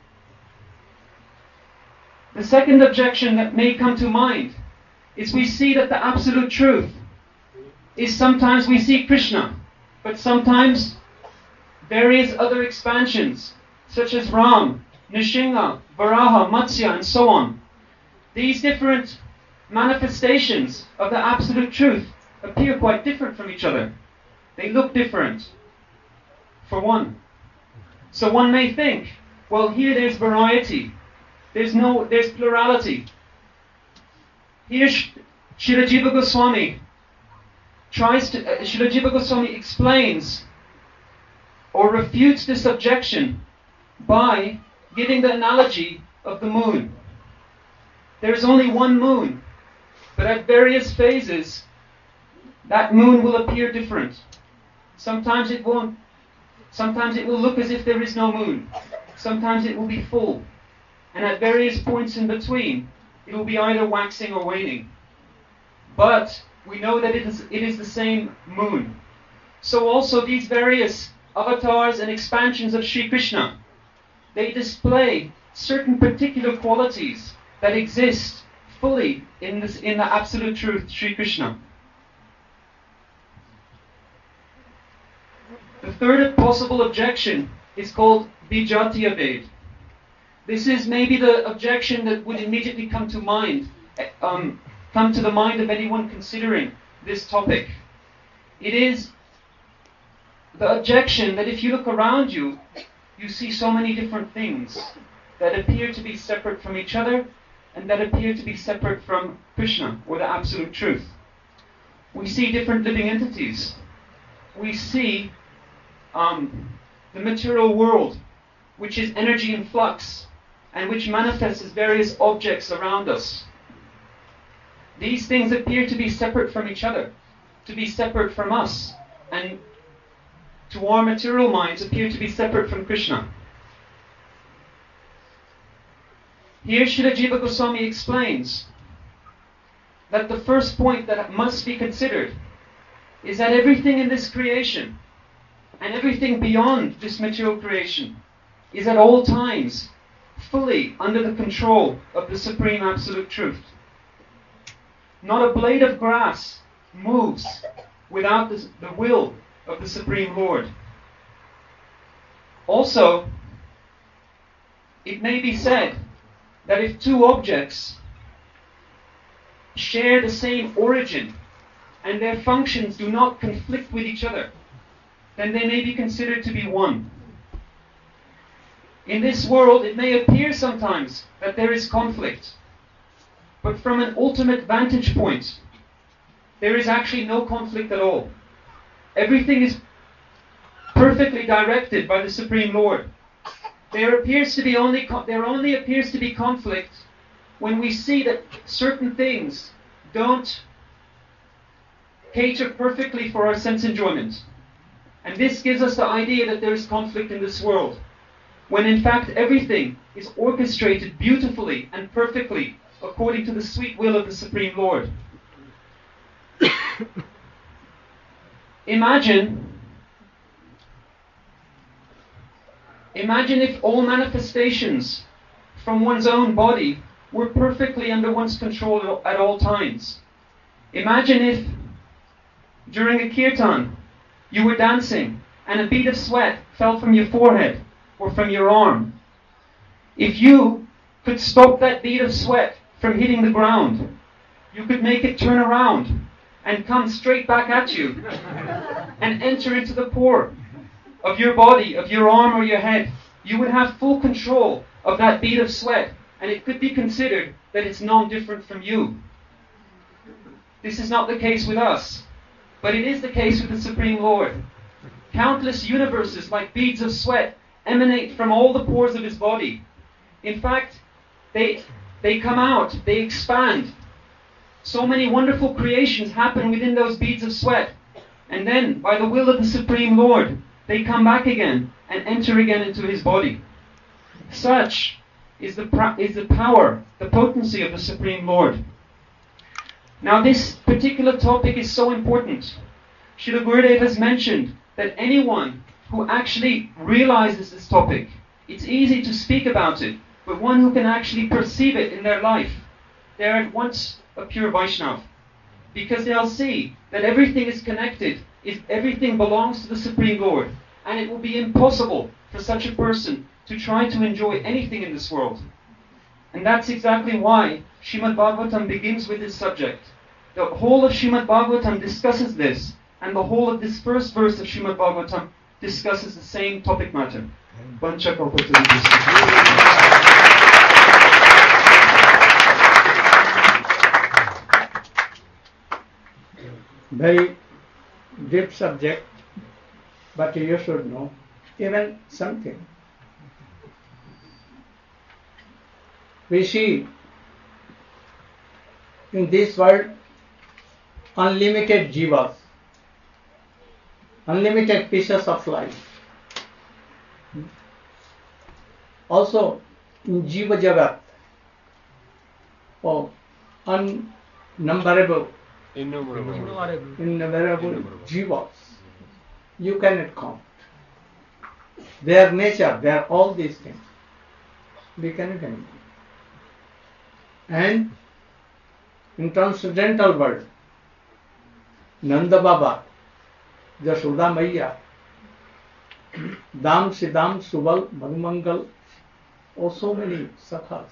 The second objection that may come to mind is we see that the absolute truth is sometimes we see Krishna, but sometimes various other expansions, such as Ram, Nrsimha, Varaha, Matsya, and so on. These different manifestations of the absolute truth appear quite different from each other. They look different, for one. So one may think, well, here there's variety. There's plurality. Here Srila Jiva Goswami Srila Jiva Goswami explains or refutes this objection by giving the analogy of the moon. There is only one moon, but at various phases, that moon will appear different. Sometimes it won't. Sometimes it will look as if there is no moon. Sometimes it will be full. And at various points in between, it will be either waxing or waning. But we know that it is the same moon. So also these various avatars and expansions of Sri Krishna, they display certain particular qualities that exist fully in the absolute truth, Sri Krishna. The third possible objection is called Vijatiya Ved. This is maybe the objection that would immediately come to the mind of anyone considering this topic. It is the objection that if you look around you, you see so many different things that appear to be separate from each other and that appear to be separate from Krishna, or the absolute truth. We see different living entities. We see the material world, which is energy in flux, and which manifests as various objects around us. These things appear to be separate from each other, to be separate from us, and to our material minds appear to be separate from Krishna. Here Srila Jiva Goswami explains that the first point that must be considered is that everything in this creation and everything beyond this material creation is at all times fully under the control of the Supreme Absolute Truth. Not a blade of grass moves without the will of the Supreme Lord. Also, it may be said that if two objects share the same origin and their functions do not conflict with each other, then they may be considered to be one. In this world, it may appear sometimes that there is conflict, but from an ultimate vantage point, there is actually no conflict at all. Everything is perfectly directed by the Supreme Lord. There only appears to be conflict when we see that certain things don't cater perfectly for our sense enjoyment. And this gives us the idea that there is conflict in this world, when in fact everything is orchestrated beautifully and perfectly according to the sweet will of the Supreme Lord. Imagine if all manifestations from one's own body were perfectly under one's control at all times. Imagine if during a kirtan you were dancing and a bead of sweat fell from your forehead or from your arm. If you could stop that bead of sweat from hitting the ground, you could make it turn around and come straight back at you and enter into the pore of your body, of your arm or your head. You would have full control of that bead of sweat, and it could be considered that it's non-different from you. This is not the case with us, but it is the case with the Supreme Lord. Countless universes like beads of sweat emanate from all the pores of his body. In fact, they come out, they expand. So many wonderful creations happen within those beads of sweat. And then, by the will of the Supreme Lord, they come back again and enter again into his body. Such is the power, the potency of the Supreme Lord. Now this particular topic is so important. Srila Gurudev has mentioned that anyone who actually realizes this topic, it's easy to speak about it, but one who can actually perceive it in their life, they're at once a pure Vaishnava. Because they'll see that everything is connected, everything belongs to the Supreme Lord, and it will be impossible for such a person to try to enjoy anything in this world. And that's exactly why Srimad Bhagavatam begins with this subject. The whole of Srimad Bhagavatam discusses this, and the whole of this first verse of Srimad Bhagavatam discusses the same topic matter. Very deep subject, but you should know even something. We see in this world unlimited jivas, unlimited pieces of life. Also in Jiva Jagat, innumerable jivas, you cannot count. Their nature, they are all these things. We cannot count. And in transcendental world, Nanda Baba, Jashoda Maiya, Dam Siddham Subal Bhanumangal, oh so many sakhas.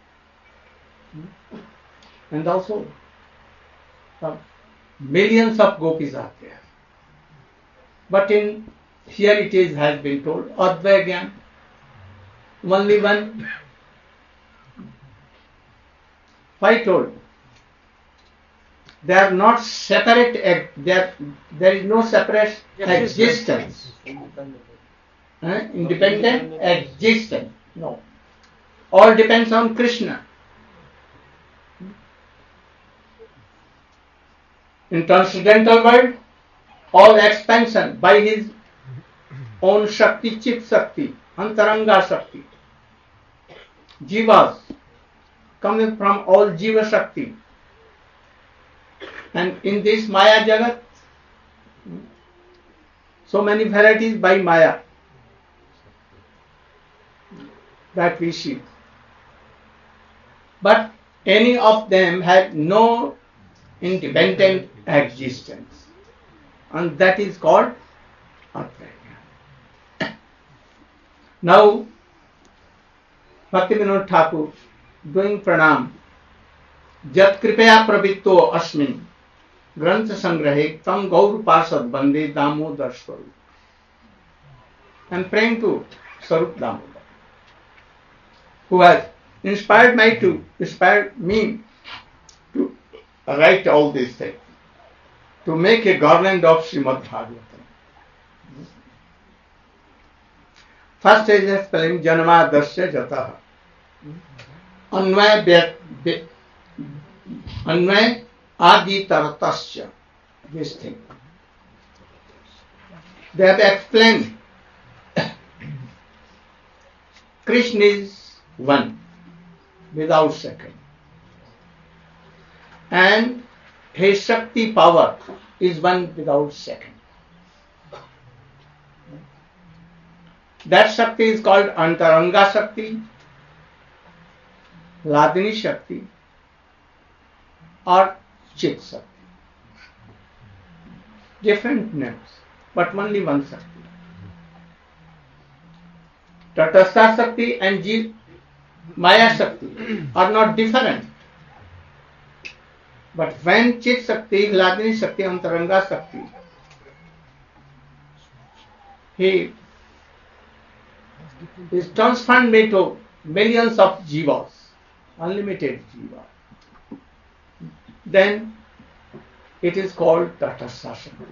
And also millions of gopis are there. But here it is has been told, Advaya Gyan, only one. Why told? They are not separate, there is no separate existence. Independent existence. No. All depends on Krishna. In transcendental world, all expansion by his own Shakti, Chit Shakti, Antaranga Shakti. Jivas, coming from all Jiva Shakti. And in this Maya Jagat, so many varieties by Maya that we see. But any of them had no independent existence. And that is called Advaita. Now, Bhaktivinoda Thakur doing pranam, Jat kripaya pravitto asmin ग्रंथ संग्रहे तम गौर पार्षद बंदे दामोदर स्वरूप. I am praying to Swarup Damodar, who has inspired me to write all these things, to make a garland of Srimad Bhagavatam. First is explained Janmadasya Jataha. Anvay Adi Taratasya. This thing. They have explained Krishna is one, without second. And his Shakti power is one without second. That Shakti is called Antaranga Shakti, Ladini Shakti, or Chit Shakti. Different names, but only one Shakti. Tatastha Shakti and Maya Shakti are not different. But when Chit Shakti, Ladini Shakti, Antaranga Shakti, he is transformed into millions of jivas, unlimited jiva. Then it is called Tatastha Shakti.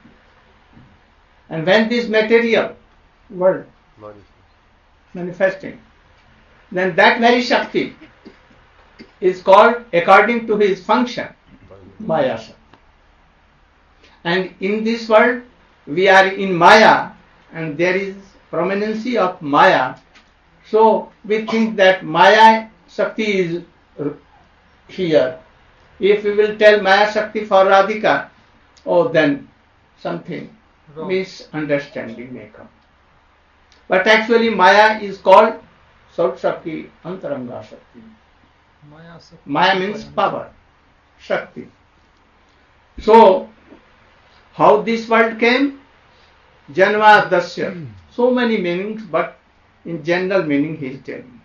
And when this material world manifesting, then that very Shakti is called, according to his function, Maya Shakti. And in this world, we are in Maya, and there is prominency of Maya. So we think that Maya Shakti is here. If we will tell Maya Shakti for Radhika, oh, then something misunderstanding may come. But actually Maya is called Swarup Shakti, Antaranga Shakti. Maya means power, Shakti. So, how this word came? Janva Dasya. So many meanings, but in general meaning he is telling.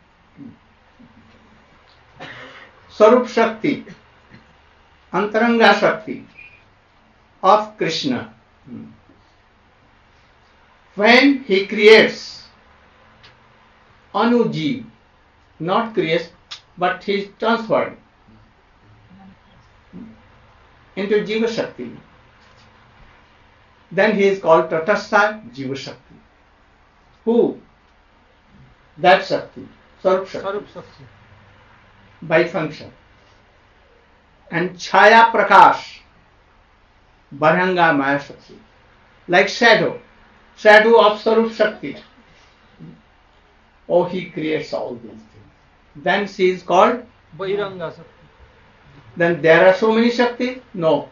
Swarup Shakti, Antaranga Shakti of Krishna. When he creates Anuji, not creates, but he is transferred into Jiva Shakti, then he is called Tatastha Jiva Shakti. Who? That Shakti, Swarup Shakti, by function. And Chaya Prakash, Barhanga Maya Shakti, like shadow of Swarup Shakti. Oh, he creates all these things. Then she is called Bahiranga Shakti. Then there are so many Shakti? No.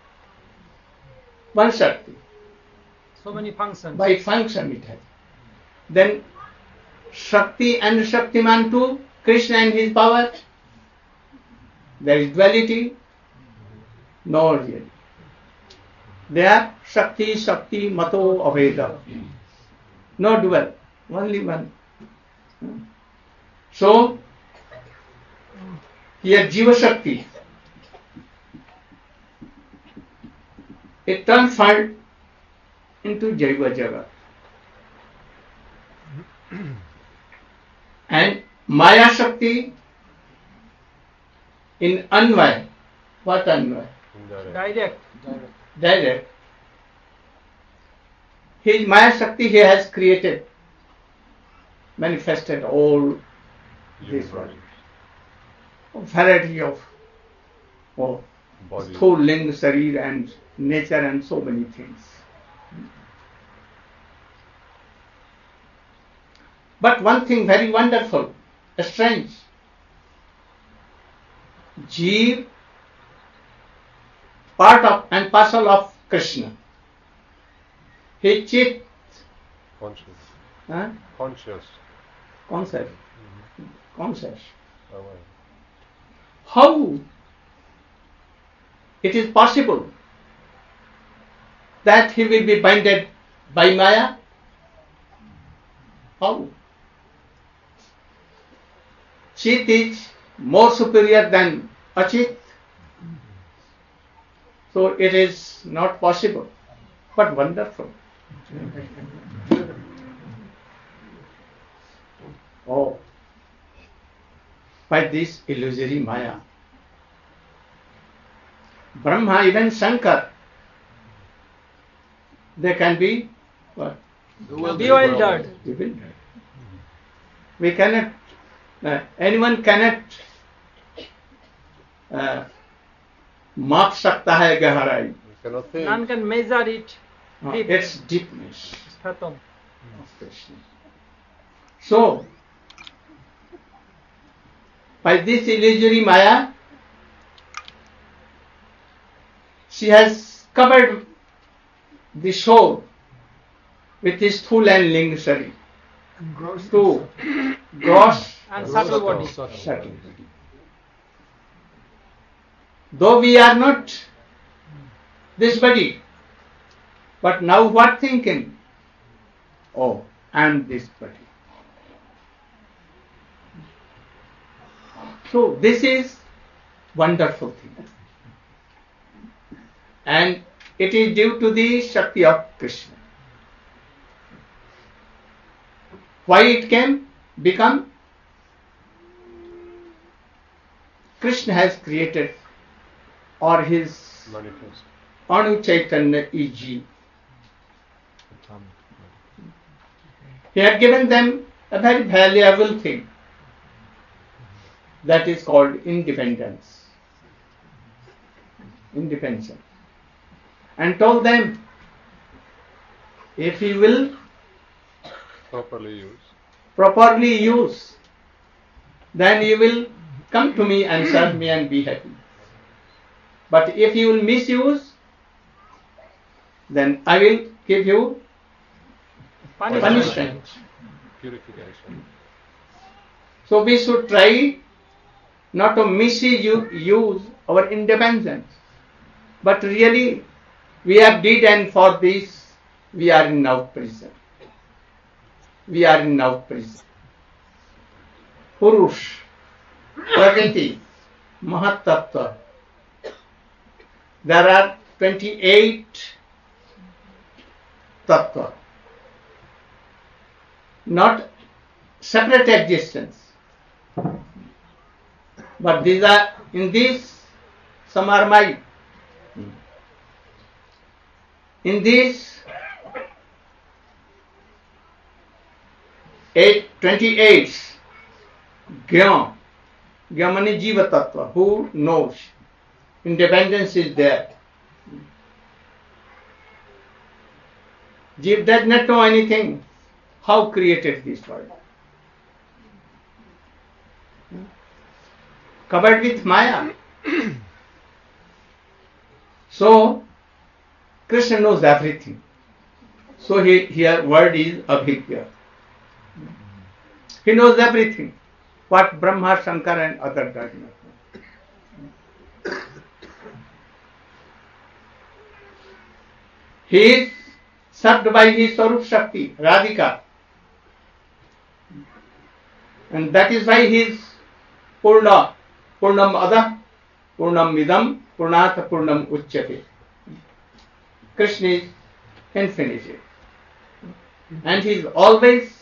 One Shakti. So many functions. By function it has. Then Shakti and Shaktiman too, Krishna and his power. There is duality? No, really. They are Shakti, Mato, Aveda. No dual, only one. So, here Jiva Shakti, it transformed into Jaiva Jagat. And Maya Shakti in Anvay. What Anvay? Direct. His Maya Shakti he has created, manifested all this world. A variety of Sthul, Ling, Sharir and nature and so many things. But one thing very wonderful, strange. Jeev part of and parcel of Krishna. His chit, Conscious. huh? Conscious. Concept, conscious. Aware. How it is possible that he will be binded by Maya? How? Chit is more superior than Achit. So it is not possible, but wonderful. Oh, by this illusory Maya. Brahma, even Shankar, they can be what? Bewildered. Bewildered. We cannot, anyone cannot माप सकता है गहराई. You cannot think. None can measure it. Deep. Its deepness Pratham. of Krishna. So, by this illusory Maya, she has covered the soul with his full and lingerie to gross And subtle body. subtle. Though we are not this body, but now what thinking? Oh, I am this body. So this is wonderful thing. And it is due to the Shakti of Krishna. Why it can become? Krishna has created, or his Manifest. Anu Chaitanya is Jeev. He had given them a very valuable thing that is called independence. Independence. And told them, if you will properly use, then you will come to me and serve me and be happy. But if you will misuse, then I will give you punishment. Purification. So we should try not to misuse our independence, but really we have did, and for this we are in now prison. We are in now prison. Purush, Prakriti, Mahat Tattva. There are 28 Tattva. Not separate existence. But these are, in these, some are my. In these 28, Gyan mani Jiva Tattva, who knows? Independence is there. Jiva does not know anything. How created this world? Covered with Maya. So, Krishna knows everything. So here word is Abhigya. He knows everything. What Brahma, Shankar and other does not know. He is served by his Swarup Shakti, Radhika. And that is why he is Purnam Adah, Purnam Midam, Purnata Purnam Uchyate. Krishna is infinite. And he is always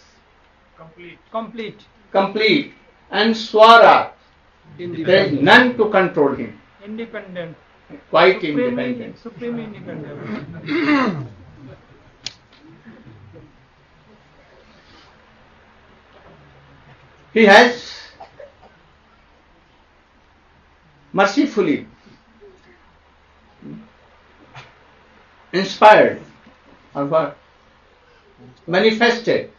complete. And Swara, there is none to control him. Independent. Quite independent. Supreme independent. He has mercifully inspired or what? Manifested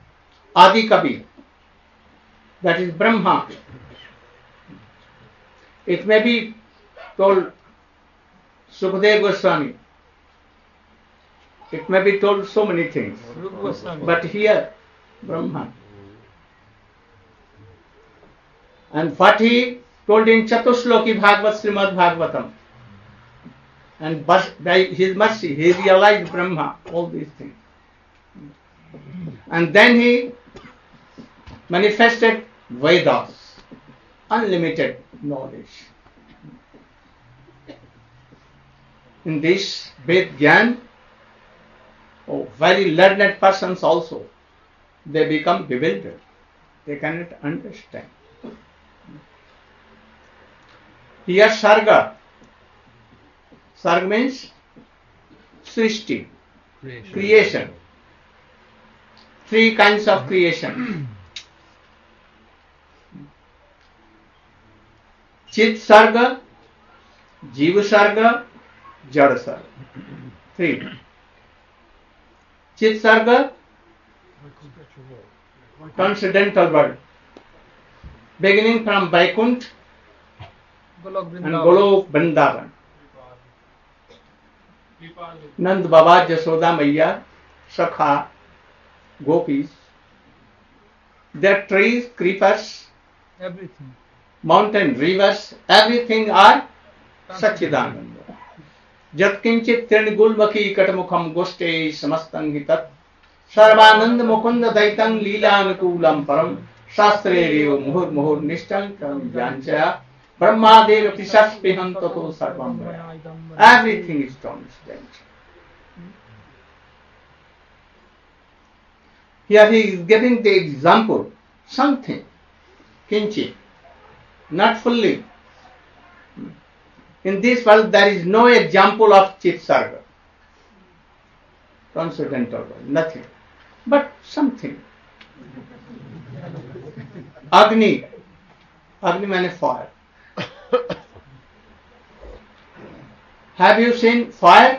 Adi Kavi, that is Brahma. It may be told Sukadeva Goswami. It may be told so many things. Rupa Goswami. But here, Brahma. And what he told in Chatushloki Bhagavad Srimad Bhagavatam. And by his mercy, he realized Brahma, all these things. And then he manifested Vedas, unlimited knowledge. In this Ved Gyan, very learned persons also, they become bewildered. They cannot understand. Here Sarga. Sarga means Srishti, creation. Three kinds of creation. Chit Sarga, Jiva Sarga, Jada Sarga. Three. Chit Sarga, transcendental world. Beginning from Vaikunt Golok and Vrindavan. Golok Vrindavan. Nand Baba, Jasoda Maiya, Sakha, Gopis. Their trees, creepers, Everything. mountain, rivers, everything are Satchidananda. Jatkinchit Trinigulmaki Katamukham Goste Samastangitat Sarvanand Mukunda Daitan Leelanukulam Param Shastre Reo Muhur Muhur Nishtan Janchaya Brahma Deva Pishaspihan Tato Sarvam. Everything is transcendent. Here he is giving the example, something, kinchi, not fully. In this world there is no example of Chit Sarga, transcendental world, nothing, but something. Agni, Agni means fire. Have you seen fire?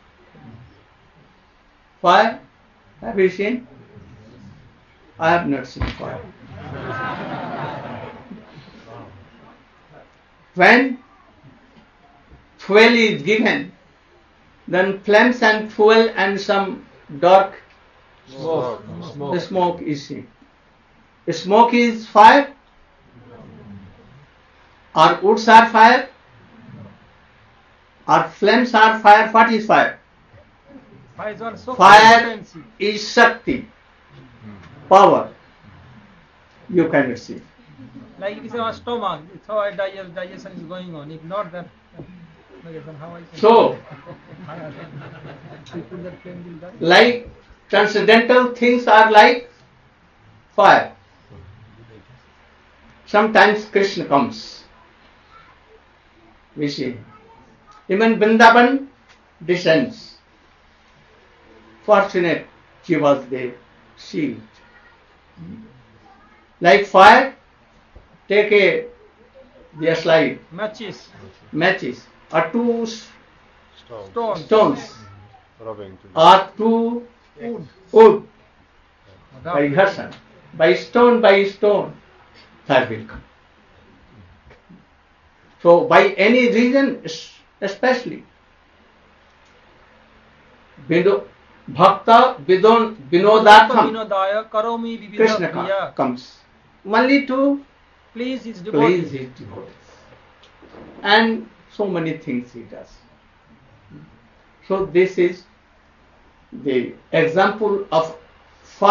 Fire? Have you seen? I have not seen fire. When fuel is given, then flames and fuel and some dark smoke is seen. Smoke is fire, or woods are fire, or flames are fire. What is fire? Fire is also Fire expensive. is Shakti, power. You cannot see. Like it is our stomach. It's how our digestion is going on. If not that, then how I can So, people that flame will die. like transcendental things are like fire. Sometimes Krishna comes. We see. Even Vrindavan descends. Fortunate she was there, shield. Like fire, take the slide, Matches, matches, or two stones, stones, Rubbing together. or two wood, by gharshan, by stone, fire will come. So by any reason, especially, Bhakta Vinodatham, Vinodaya Karomi Vividha Krishna Priya. comes only to Please his please devotees. his devotees. And so many things he does. So this is the example of